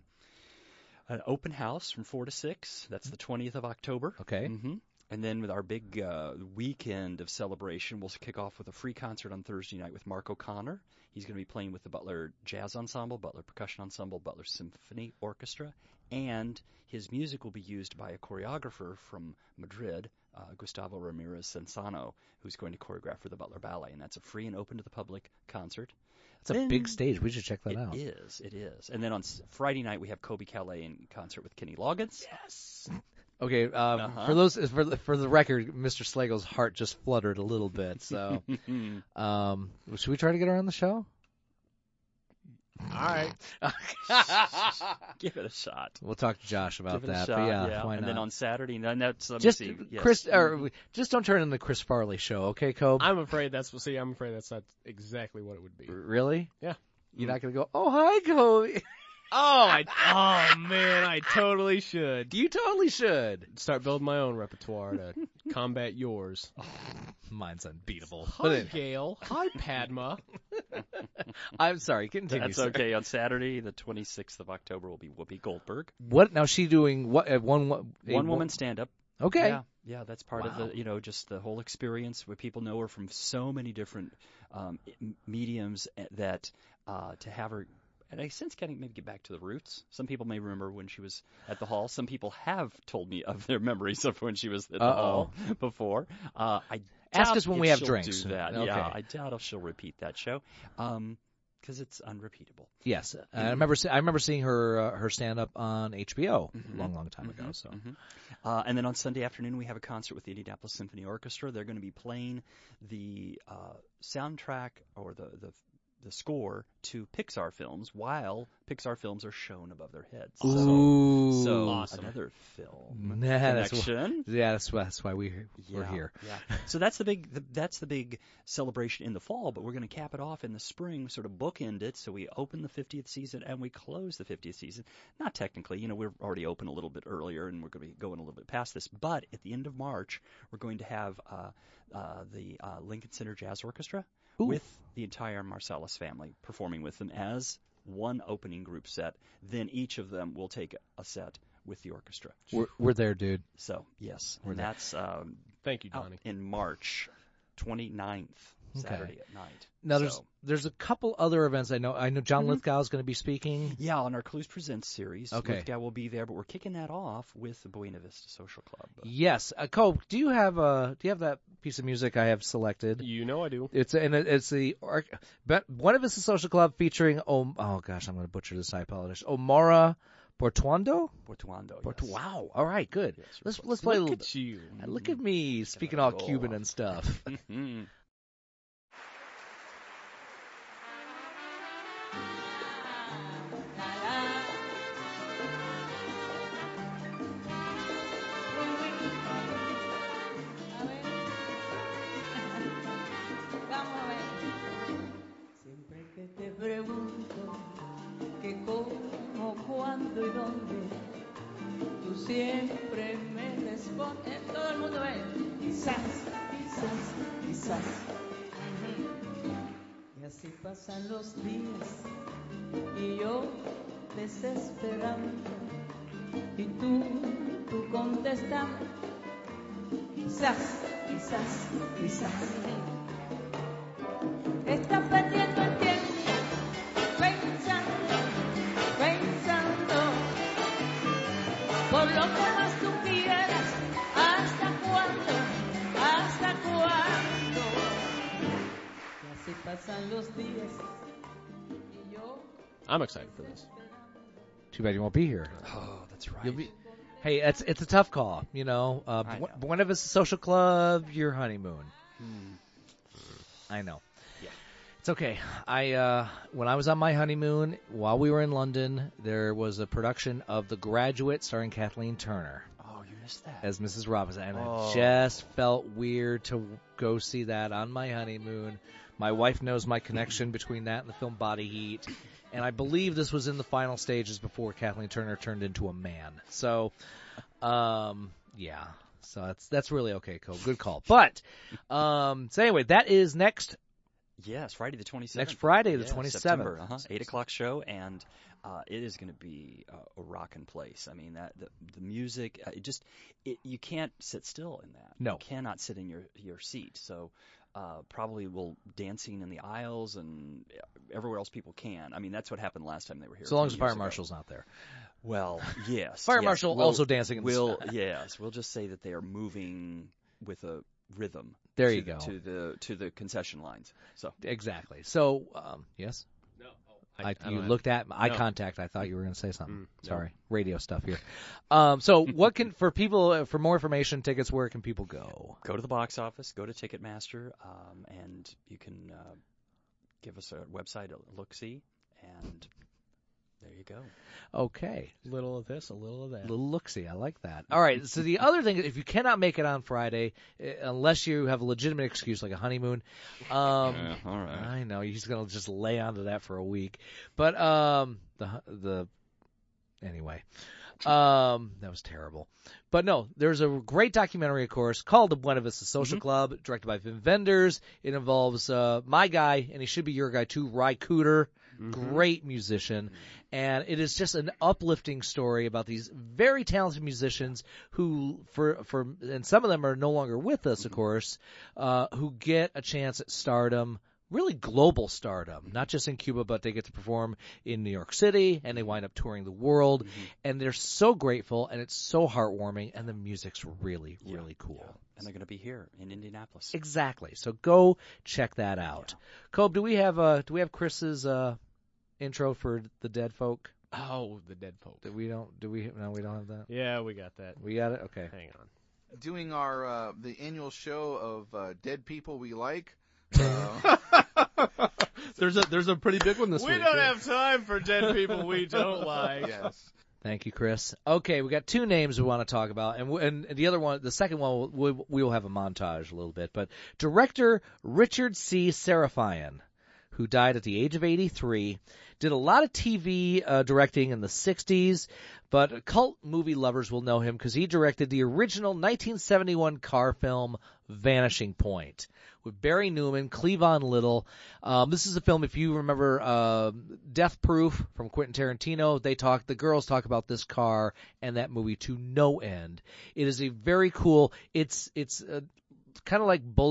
An open house from four to six. That's the twentieth of October. Okay. Mm-hmm. And then with our big uh, weekend of celebration, we'll kick off with a free concert on Thursday night with Mark O'Connor. He's going to be playing with the Butler Jazz Ensemble, Butler Percussion Ensemble, Butler Symphony Orchestra, and his music will be used by a choreographer from Madrid, uh, Gustavo Ramirez Sensano, who's going to choreograph for the Butler Ballet. And that's a free and open to the public concert. It's a Then, big stage. We should check that it out. It is. It is. And then on s- Friday night, we have Kobe Calais in concert with Kenny Loggins. Yes. Okay. Um, Uh-huh. For those, for the, for the record, Mister Slagle's heart just fluttered a little bit. So, um, should we try to get her on the show? All right. Give it a shot. We'll talk to Josh about Give it that. a shot, but yeah, yeah. why and not? then on Saturday, and that's let just me see. Yes. Chris, or, just don't turn it into the Chris Farley show, okay, Cobe? I'm afraid that's see. I'm afraid that's not exactly what it would be. Really? Yeah. You're not gonna go. Oh, hi, Cobe. Oh, I, oh man, I totally should. You totally should Start building my own repertoire to combat yours. Mine's unbeatable. Hi, But it- Gail. Hi, Padma. I'm sorry. Continue. That's sir. okay. On Saturday, the twenty-sixth of October, will be Whoopi Goldberg. What now? She doing what? Uh, one one One woman stand up. Okay. Yeah, yeah, that's part Wow. of the, you know, just the whole experience where people know her from so many different um, m- mediums eh, that uh, to have her, and I sense kind of maybe get back to the roots. Some people may remember when she was at the hall. Some people have told me of their memories of when she was at the Uh-oh. hall before. Uh, I Ask doubt us when if we have she'll drinks. Do that. Okay. Yeah, I doubt if she'll repeat that show. Um, because it's unrepeatable. Yes, I remember. See, I remember seeing her uh, her stand up on H B O a long, long time ago. So, Mhm. Uh, and then on Sunday afternoon, we have a concert with the Indianapolis Symphony Orchestra. They're going to be playing the uh, soundtrack or the, the the score to Pixar films while Pixar films are shown above their heads. So, Ooh. so Awesome. another film Nah, that's wh- connection. yeah, that's why, that's why we we're Yeah, here. Yeah. So that's the big the, that's the big celebration in the fall, but we're going to cap it off in the spring, sort of bookend it. So we open the fiftieth season and we close the fiftieth season. Not technically, you know, we're already open a little bit earlier, and we're going to be going a little bit past this. But at the end of March, we're going to have uh, uh, the uh, Lincoln Center Jazz Orchestra Ooh. with the entire Marsalis family performing with them as one opening group set. Then each of them will take a set with the orchestra. We're, we're there, dude. So, yes, We're and there. that's um, Thank you, out Donnie. in March twenty-ninth. Saturday at night. Now, there's So- there's a couple other events I know. I know John Mhm. Lithgow is going to be speaking. Yeah, on our Clues Presents series, Okay. Lithgow will be there, but we're kicking that off with the Buena Vista Social Club. Yes, uh, Cope, do you have uh do you have that piece of music I have selected? You know I do. It's and it, it's the or, but one of us is Social Club featuring oh oh gosh I'm going to butcher this, I apologize. Omara Portuando. Portuando. Port- yes. Wow. All right. Good. let's let's play Look a little. at you. bit. Look at me speaking all go. Cuban and stuff. Mhm. Siempre que te pregunto que cómo, cuándo y dónde, tú siempre me respondes. Todo el mundo ve. Quizás, quizás, quizás. Y así pasan los días y yo desesperando y tú, tú contestando. Quizás, quizás, quizás. Estás perdiendo el tiempo pensando, pensando por lo que más tú quieras. ¿Hasta cuándo? ¿Hasta cuándo? Y así pasan los días y yo. I'm excited for this. Too bad you won't be here. Oh, that's right. You'll be. Hey, it's it's a tough call, you know. Uh, I Bu- know. Buena Vista Social Club, your honeymoon. Hmm. I know. Yeah. It's okay. I uh, when I was on my honeymoon, while we were in London, there was a production of The Graduate starring Kathleen Turner Oh, you missed that. as Missus Robinson, and Oh. it just felt weird to go see that on my honeymoon. My wife knows my connection between that and the film Body Heat, and I believe this was in the final stages before Kathleen Turner turned into a man. So, um, yeah. So that's that's really okay, Cole. Good call. But um, so anyway, that is next. Yes, Friday the twenty-seventh. Next Friday, the Yeah, twenty-seventh. September, uh-huh, eight o'clock show, and uh, it is going to be uh, a rockin' place. I mean, that the, the music, uh, it just it, you can't sit still in that. No. You cannot sit in your your seat. So uh, probably will dancing in the aisles and everywhere else people can. I mean, that's what happened last time they were here. So long a as the few fire years ago. marshal's not there. Well, yes. Fire yes. marshal We'll- also dancing in the We'll snow. yes, we'll just say that they are moving with a rhythm. There to you the- go. To the to the concession lines. So Exactly. So um, yes. No. I, I you don't looked at eye No. contact. I thought you were going to say something. Mm, no. Sorry, radio stuff here. Um, so, what can for people for more information, tickets? Where can people go? go to the box office, go to Ticketmaster, um, and you can uh, give us a website a look-see, and there you go. Okay, Little of this, a little of that. little look-see. I like that. All right. So the other thing, if you cannot make it on Friday, eh, unless you have a legitimate excuse like a honeymoon, um, Yeah, all right. I know he's going to just lay onto that for a week. But um, the the anyway. Um, that was terrible. But no, there's a great documentary, of course, called The Buena Vista Social Mhm. Club, directed by Vin Vendors. It involves uh, my guy, and he should be your guy too, Ry Cooter, Mhm. great musician. And it is just an uplifting story about these very talented musicians who, for for, and some of them are no longer with us, of course, uh, who get a chance at stardom. Really global stardom, not just in Cuba, but they get to perform in New York City, and they wind up touring the world, and they're so grateful, and it's so heartwarming, and the music's really, Yeah, really cool. yeah. And they're going to be here in Indianapolis. Exactly. So go check that out. Cobe, do we have uh, do we have Chris's uh, intro for the dead folk? Oh, the dead folk. Do we don't? Do we? No, we don't have that. Yeah, we got that. We got it. Okay. Hang on. Doing our uh, the annual show of uh, dead people we like. Uh, There's a there's a pretty big one this we week. don't yeah. have time for dead people we don't like. yes. Thank you, Chris. Okay, we got two names we want to talk about, and w- and the other one, the second one, we we will have a montage a little bit. But director Richard C. Serafian, who died at the age of eighty-three, did a lot of T V uh, directing in the sixties, but cult movie lovers will know him because he directed the original nineteen seventy-one car film Vanishing Point with Barry Newman, Cleavon Little. Um, this is a film, if you remember uh, Death Proof from Quentin Tarantino, they talk, the girls talk about this car and that movie to no end. It is a very cool, it's, it's uh, kind of like Bullet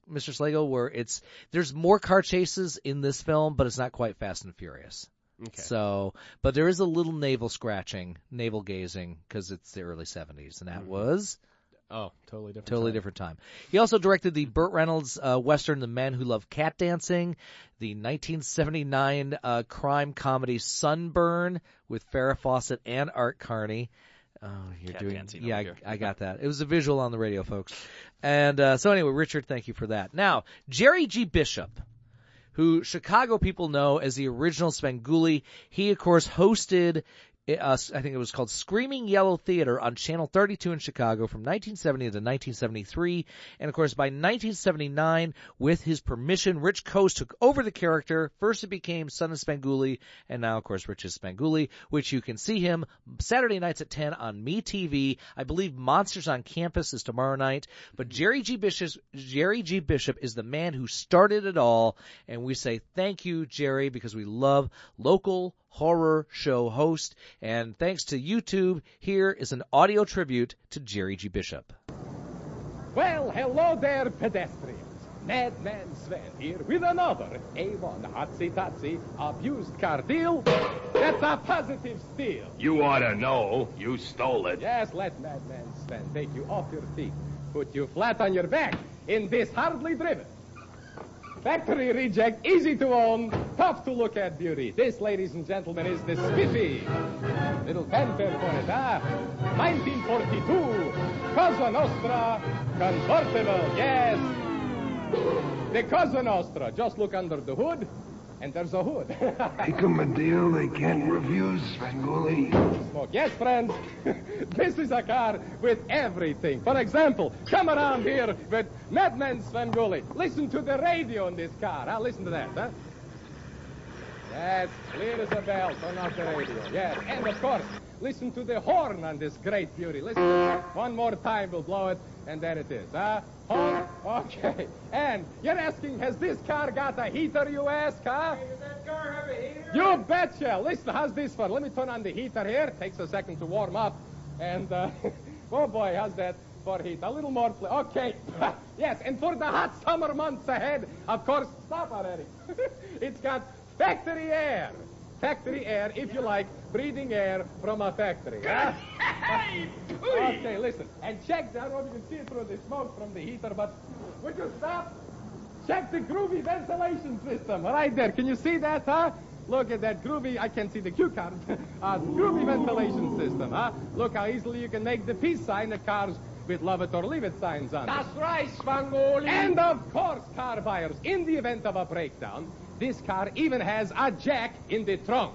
Mister Slago, where it's there's more car chases in this film, but it's not quite Fast and Furious. Okay. So, but there is a little navel scratching, navel gazing, because it's the early seventies, and that mm-hmm. was oh, totally different, totally time. different time. He also directed the Burt Reynolds uh, western, The Men Who Love Cat Dancing, the nineteen seventy-nine uh, crime comedy Sunburn with Farrah Fawcett and Art Carney. Oh, you're Cat doing dancing yeah, over I, I got that. It was a visual on the radio, folks. And uh, so anyway, Richard, thank you for that. Now, Jerry G. Bishop, who Chicago people know as the original Svengoolie. He, of course, hosted, uh, I think it was called Screaming Yellow Theater on Channel thirty-two in Chicago from nineteen seventy to nineteen seventy-three. And, of course, by nineteen seventy-nine, with his permission, Rich Coase took over the character. First it became Son of Svengoolie, and now, of course, Rich is Svengoolie, which you can see him Saturday nights at ten on MeTV. I believe Monsters on Campus is tomorrow night. But Jerry G. Bishop, Jerry G. Bishop is the man who started it all, and we say thank you, Jerry, because we love local horror show host. And thanks to YouTube, here is an audio tribute to Jerry G. Bishop. Well, hello there, pedestrians. Madman Sven here with another A one hotsy-totsy abused car deal. That's a positive steal. You ought to know. You stole it. Yes, let Madman Sven take you off your feet, put you flat on your back in this hardly driven factory reject, easy to own, tough to look at beauty. This, ladies and gentlemen, is the spiffy little fanfare for it, ah? nineteen forty-two, Cosa Nostra, convertible, yes. The Cosa Nostra. Just look under the hood, and there's a hood. Make them a deal they can't refuse, Svengoolie. Smoke. Yes, friends, this is a car with everything. For example, come around here with Madman Svengoolie. Listen to the radio in this car. Huh? Listen to that, huh? That's clear as a bell. Turn off the radio. Yes, and of course, listen to the horn on this great beauty. Listen, one more time, we'll blow it, and there it is, huh? Horn? Okay. And you're asking, has this car got a heater, you ask, huh? Hey, does that car have a heater? You betcha. Listen, how's this for? Let me turn on the heater here. Takes a second to warm up. And, uh, oh boy, how's that for heat? A little more, pl- okay. Yes, and for the hot summer months ahead, of course, stop already. It's got factory air. Factory air, if you like, breathing air from a factory. Huh? Okay, listen. And check, I don't know if you can see it through the smoke from the heater, but would you stop? Check the groovy ventilation system right there. Can you see that, huh? Look at that groovy, I can't see the cue card. uh, groovy ventilation system, huh? Look how easily you can make the peace sign at cars with love it or leave it signs on That's it. right, Svengoolie. And of course, car buyers, in the event of a breakdown, this car even has a jack in the trunk.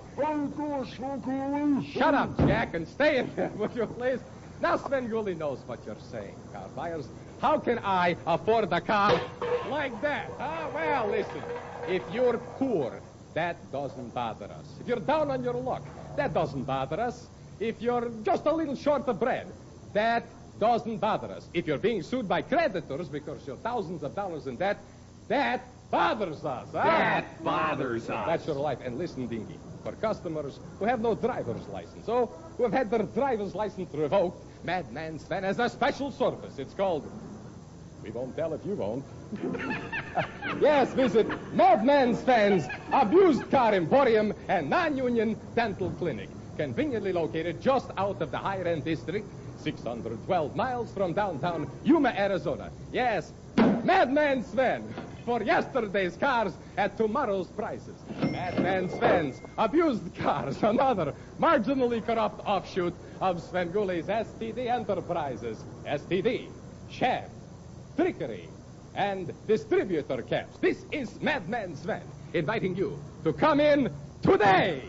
Shut up, Jack, and stay in there, would you please? Now, Svengoolie knows what you're saying, car buyers. How can I afford a car like that? Huh? Well, listen, if you're poor, that doesn't bother us. If you're down on your luck, that doesn't bother us. If you're just a little short of bread, that doesn't bother us. If you're being sued by creditors because you're thousands of dollars in debt, that bothers us. Huh? That bothers us. That's your life. And listen, Dingy, for customers who have no driver's license, or who have had their driver's license revoked, Madman Sven has a special service. It's called... We won't tell if you won't. Yes, visit Madman Sven's Abused Car Emporium and Non-Union Dental Clinic, conveniently located just out of the higher-end district, six hundred twelve miles from downtown Yuma, Arizona. Yes, Madman Sven, for yesterday's cars at tomorrow's prices. Madman Sven's Abused Cars, another marginally corrupt offshoot of Svengoolie's S T D Enterprises. S T D, shaft, trickery, and distributor caps. This is Madman Sven, inviting you to come in today.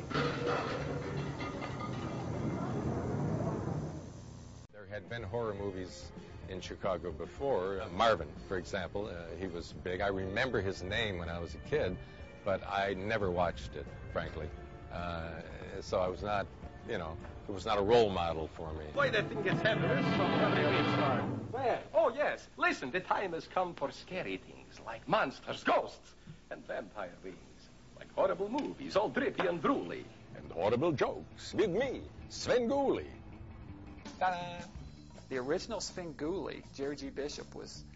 There had been horror movies in Chicago before. Uh, Marvin, for example, uh, he was big. I remember his name when I was a kid, but I never watched it, frankly. Uh, so I was not, you know, it was not a role model for me. Boy, that thing gets heavy. This is a really start. Where? Oh, yes. Listen, the time has come for scary things like monsters, ghosts, and vampire beings. Like horrible movies, all drippy and drooly. And horrible jokes with me, Svengoolie. Ta-da! The original Svengoolie, Jerry G. Bishop, was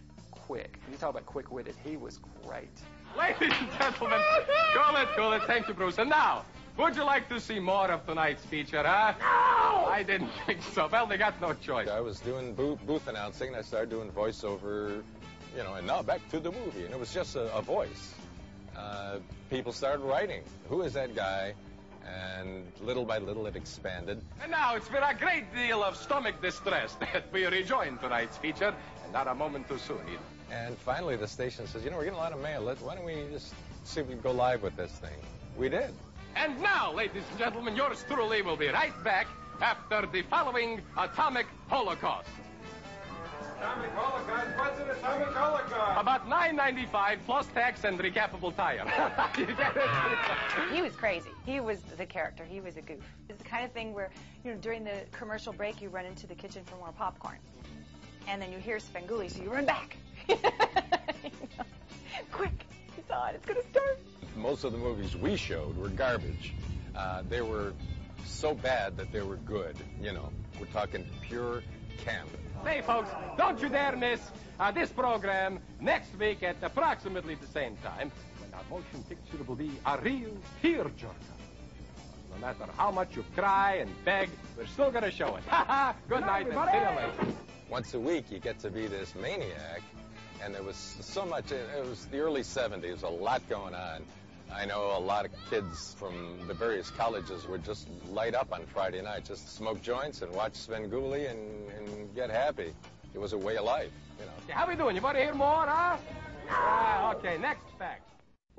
quick. You talk about quick-witted. He was great. Ladies and gentlemen, cool it, cool it. Thank you, Bruce. And now, would you like to see more of tonight's feature, huh? No! I didn't think so. Well, they got no choice. I was doing booth, booth announcing, and I started doing voiceover, you know, and now back to the movie. And it was just a, a voice. Uh, people started writing, who is that guy? And little by little it expanded. And now it's with a great deal of stomach distress that we rejoin tonight's feature, and not a moment too soon either. And finally the station says, you know, we're getting a lot of mail. Let, why don't we just see if we can go live with this thing? We did. And now, ladies and gentlemen, yours truly will be right back after the following atomic holocaust. Atomic holocaust? What's an atomic holocaust? About nine ninety-five plus tax and recapable tire. You get it? He was crazy. He was the character. He was a goof. It's the kind of thing where, you know, during the commercial break, you run into the kitchen for more popcorn. And then you hear Svengoolie, so you run back. You know? Quick, you saw it. It's going to start. Most of the movies we showed were garbage. Uh, they were so bad that they were good, you know. We're talking pure camp. Hey, folks, don't you dare miss uh, this program next week at approximately the same time, when our motion picture will be a real tearjerker. No matter how much you cry and beg, we're still going to show it. Ha ha! Good night, and see you later. Once a week, you get to be this maniac, and there was so much. It was the early seventies, a lot going on. I know a lot of kids from the various colleges would just light up on Friday night, just smoke joints and watch Svengoolie and, and get happy. It was a way of life, you know. Yeah, how we doing? You want to hear more, huh? Ah, okay, next fact.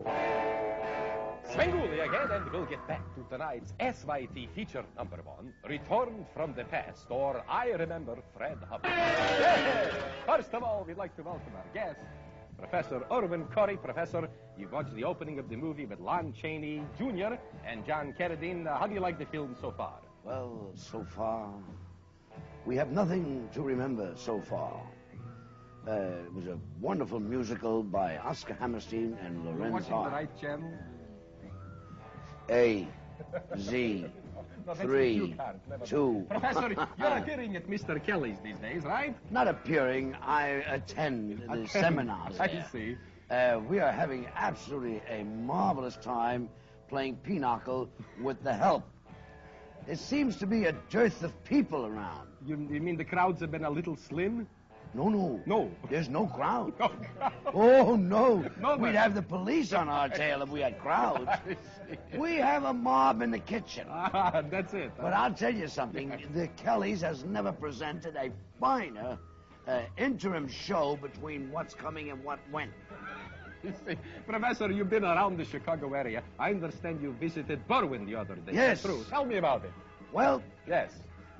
Svengoolie again, and we'll get back to tonight's S Y T feature number one, Returned from the Past, or I Remember Fred Hubbard. Yeah. First of all, we'd like to welcome our guest, Professor Irwin Corey. Professor, you've watched the opening of the movie with Lon Chaney Junior and John Carradine. Uh, how do you like the film so far? Well, so far, we have nothing to remember so far. Uh, it was a wonderful musical by Oscar Hammerstein and You're Lorenz watching Hart. the right channel? A, Z, No, that's three, you can't. Never mind. two. Professor, you're appearing at Mister Kelly's these days, right? Not appearing, I attend the Attend. seminars I there. see. Uh, we are having absolutely a marvelous time playing pinochle with the help. There seems to be a dearth of people around. You, you mean the crowds have been a little slim? No, no. No. There's no crowd. No crowd. Oh, no. No, We'd no. have the police on our tail if we had crowds. We have a mob in the kitchen. Ah, that's it. But I'll tell you something. The Kellys has never presented a finer uh, interim show between what's coming and what went. You see, Professor, you've been around the Chicago area. I understand you visited Berwyn the other day. Yes. True. Tell me about it. Well, Yes.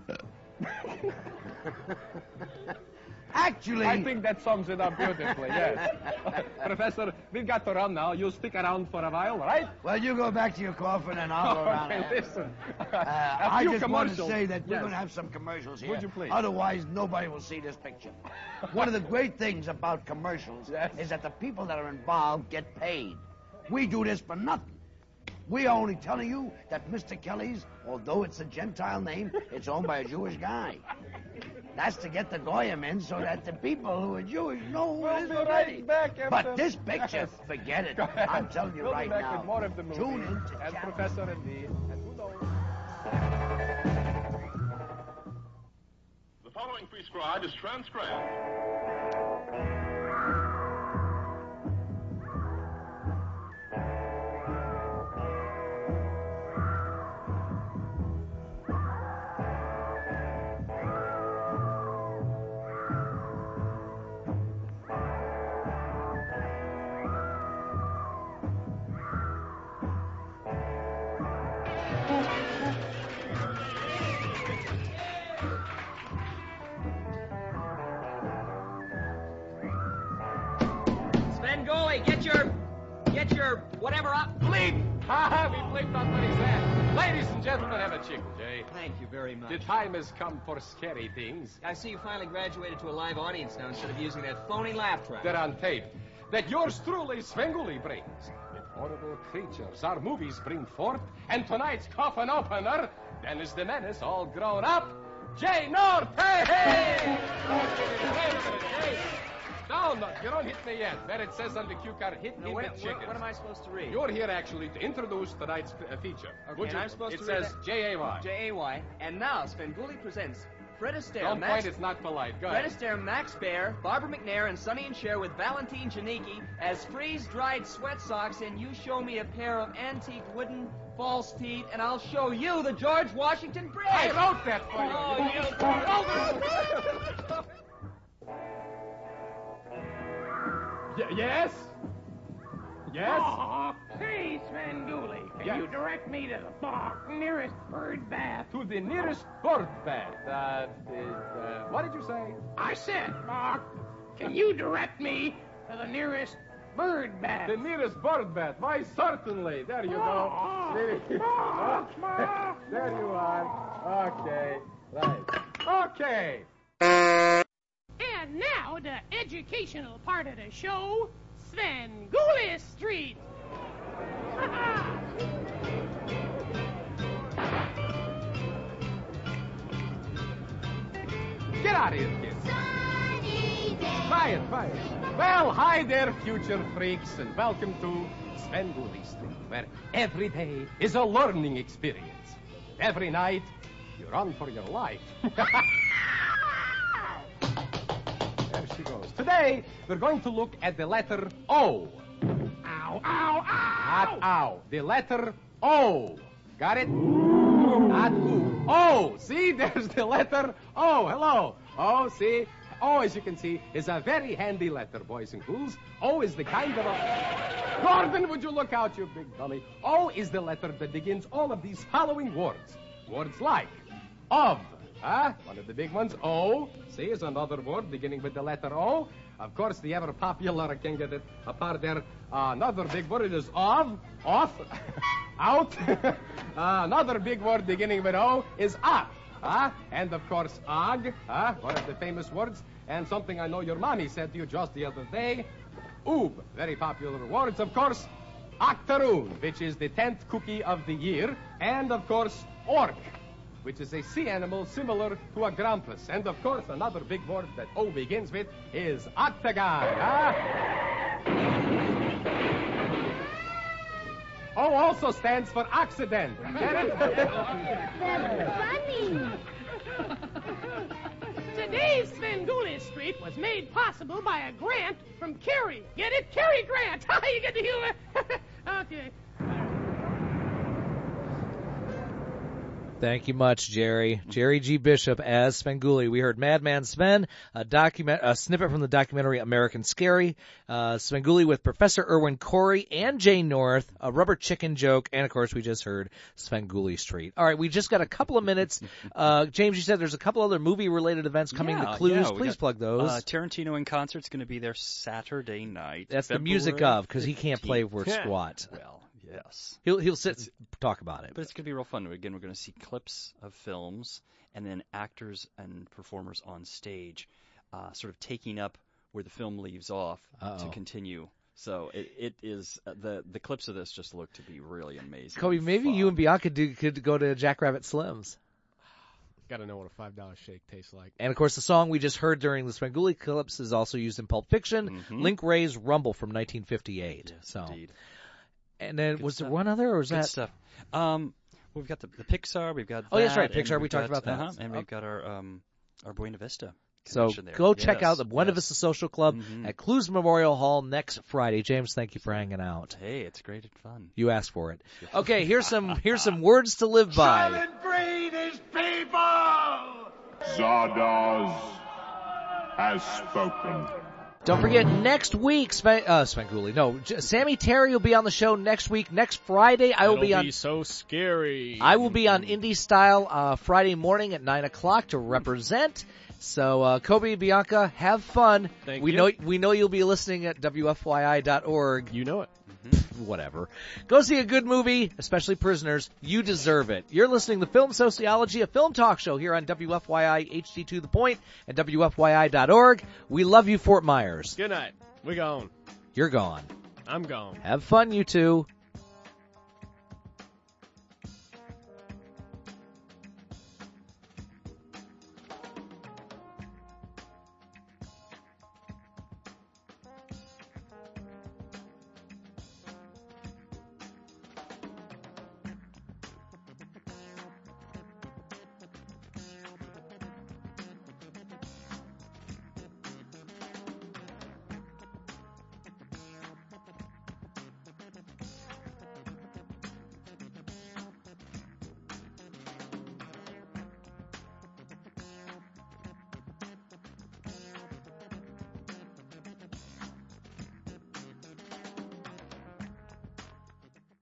actually... I think that sums it up beautifully, yes. Professor, we've got to run now. You'll stick around for a while, right? Well, you go back to your coffin and I'll go around. Okay, after. listen. Uh, A I few just want to commercials. say that we're Yes. going to have some commercials here. Would you please? Otherwise, nobody will see this picture. One of the great things about commercials is that the people that are involved get paid. We do this for nothing. We are only telling you that Mister Kelly's, although it's a Gentile name, it's owned by a Jewish guy. That's to get the goyim in so that the people who are Jewish know who We'll it is be already. right back after- But this picture, forget it. Go ahead. I'm telling you we'll right be back now. with more of the movie. Tune in to and Channel- Professor and me. And who knows? The following prescribed is transcribed. Svengoolie, get your, get your whatever up. Bleep! Ha ha, we blinked on what he said. Ladies and gentlemen, have a chicken, Jay. Thank you very much. The time has come for scary things. I see you finally graduated to a live audience now instead of using that phony laugh track. They're on tape. That yours truly, Svengoolie, brings. With horrible creatures our movies bring forth, and tonight's coffin opener, Dennis the Menace, all grown up, Jay North. Hey, hey! Wait a minute, Jay. No, no, you don't hit me yet. Where it says on the cue card, hit No, me what, with what, chicken. what am I supposed to read? You're here actually to introduce tonight's uh, feature. Okay, Would and you? I'm supposed it to read says that? J A Y. J A Y. And now, Svengoolie presents Fred Astaire, Don't Max... point, it's not polite. Go Fred ahead. Astaire, Max Baer, Barbara McNair, and Sonny and Cher with Valentine Janicki as freeze-dried sweat socks, and you show me a pair of antique wooden false teeth, and I'll show you the George Washington Bridge. I wrote that for you. Oh, you... Y- yes? Yes? Oh, hey, Svengoolie, can Yes. you direct me to the bar nearest bird bath? To the nearest bird bath. Uh, uh, what did you say? I said, Mark, can you direct me to the nearest bird bath? The nearest bird bath. Why, certainly. There you go. Oh, There you, Mark, Mark. there you are. Okay. Right. Okay. And now, the educational part of the show, Svengoolie Street. Get out of here, kids. Quiet, quiet. Well, hi there, future freaks, and welcome to Svengoolie Street, where every day is a learning experience. Every night, you run for your life. There she goes. Today, we're going to look at the letter O. Ow, ow, ow! Not ow. The letter O. Got it? Not oo. O. See, there's the letter O. Hello. O, see? O, as you can see, is a very handy letter, boys and ghouls. O is the kind of a... Gordon, would you look out, you big dummy? O is the letter that begins all of these following words. Words like of. Huh? One of the big ones. O. See, is another word beginning with the letter O. Of course, the ever popular, I can get it apart there. Uh, another big word is of. Off. Out. uh, another big word beginning with O is up. Huh? And of course, og, huh? One of the famous words, and something I know your mommy said to you just the other day, oob, very popular words, of course, octoroon, which is the tenth cookie of the year, and of course, orc, which is a sea animal similar to a grampus, and of course, another big word that O begins with is octagon, huh? O also stands for accident. Get it? That's funny. Today's Svengoolie Street was made possible by a grant from Cary. Get it? Cary Grant. You get the humor? Okay. Thank you much, Jerry. Jerry G. Bishop as Svengoolie. We heard Madman Sven, a document, a snippet from the documentary American Scary, uh, Svengoolie with Professor Irwin Corey and Jay North, a rubber chicken joke, and of course we just heard Svengoolie Street. All right, we just got a couple of minutes. Uh, James, you said there's a couple other movie-related events coming yeah, to Clues. yeah, we Please got, plug those. Uh, Tarantino in concert's going to be there Saturday night. That's February the music of, because he can't play fifteenth. word squat. Well, yes. He'll he'll sit and talk about it. But it's going to be real fun. Again, we're going to see clips of films and then actors and performers on stage uh, sort of taking up where the film leaves off Uh-oh. to continue. So it, it is uh, the the clips of this just look to be really amazing. Kobe, maybe you and Bianca do, could go to Jackrabbit Slim's. Got to know what a five dollar shake tastes like. And, of course, the song we just heard during the Svengoolie clips is also used in Pulp Fiction, Mm-hmm. Link Ray's Rumble from nineteen fifty-eight. Yes, so. indeed. And then Good was stuff. there one other, or was Good that? stuff. Um, well, we've got the, the Pixar. We've got. Oh, that's that, right, and Pixar, we we've talked got- about that. Uh-huh, and Okay. we've got our um our Buena Vista. So connection there. go check Yes, out the Buena yes. Vista Social Club Mhm. at Clues Memorial Hall next Friday. James, thank you for hanging out. Hey, it's great and fun. You asked for it. Okay, here's some here's some words to live by. Silent breed is people! Zardoz has spoken. Don't forget, next week, Sven, uh, Svengoolie, no, J- Sammy Terry will be on the show next week. Next Friday, I will It'll be on. be so scary. I will be on Indie Style uh, Friday morning at nine o'clock to represent. So, uh, Kobe, Bianca, have fun. Thank we you. know we know you'll be listening at W F Y I dot org. You know it. Whatever. Go see a good movie, especially Prisoners. You deserve it. You're listening to Film Sociology, a film talk show here on W F Y I H D to the Point and W F Y I dot org. We love you, Fort Myers. Good night. We gone. You're gone. I'm gone. Have fun, you two.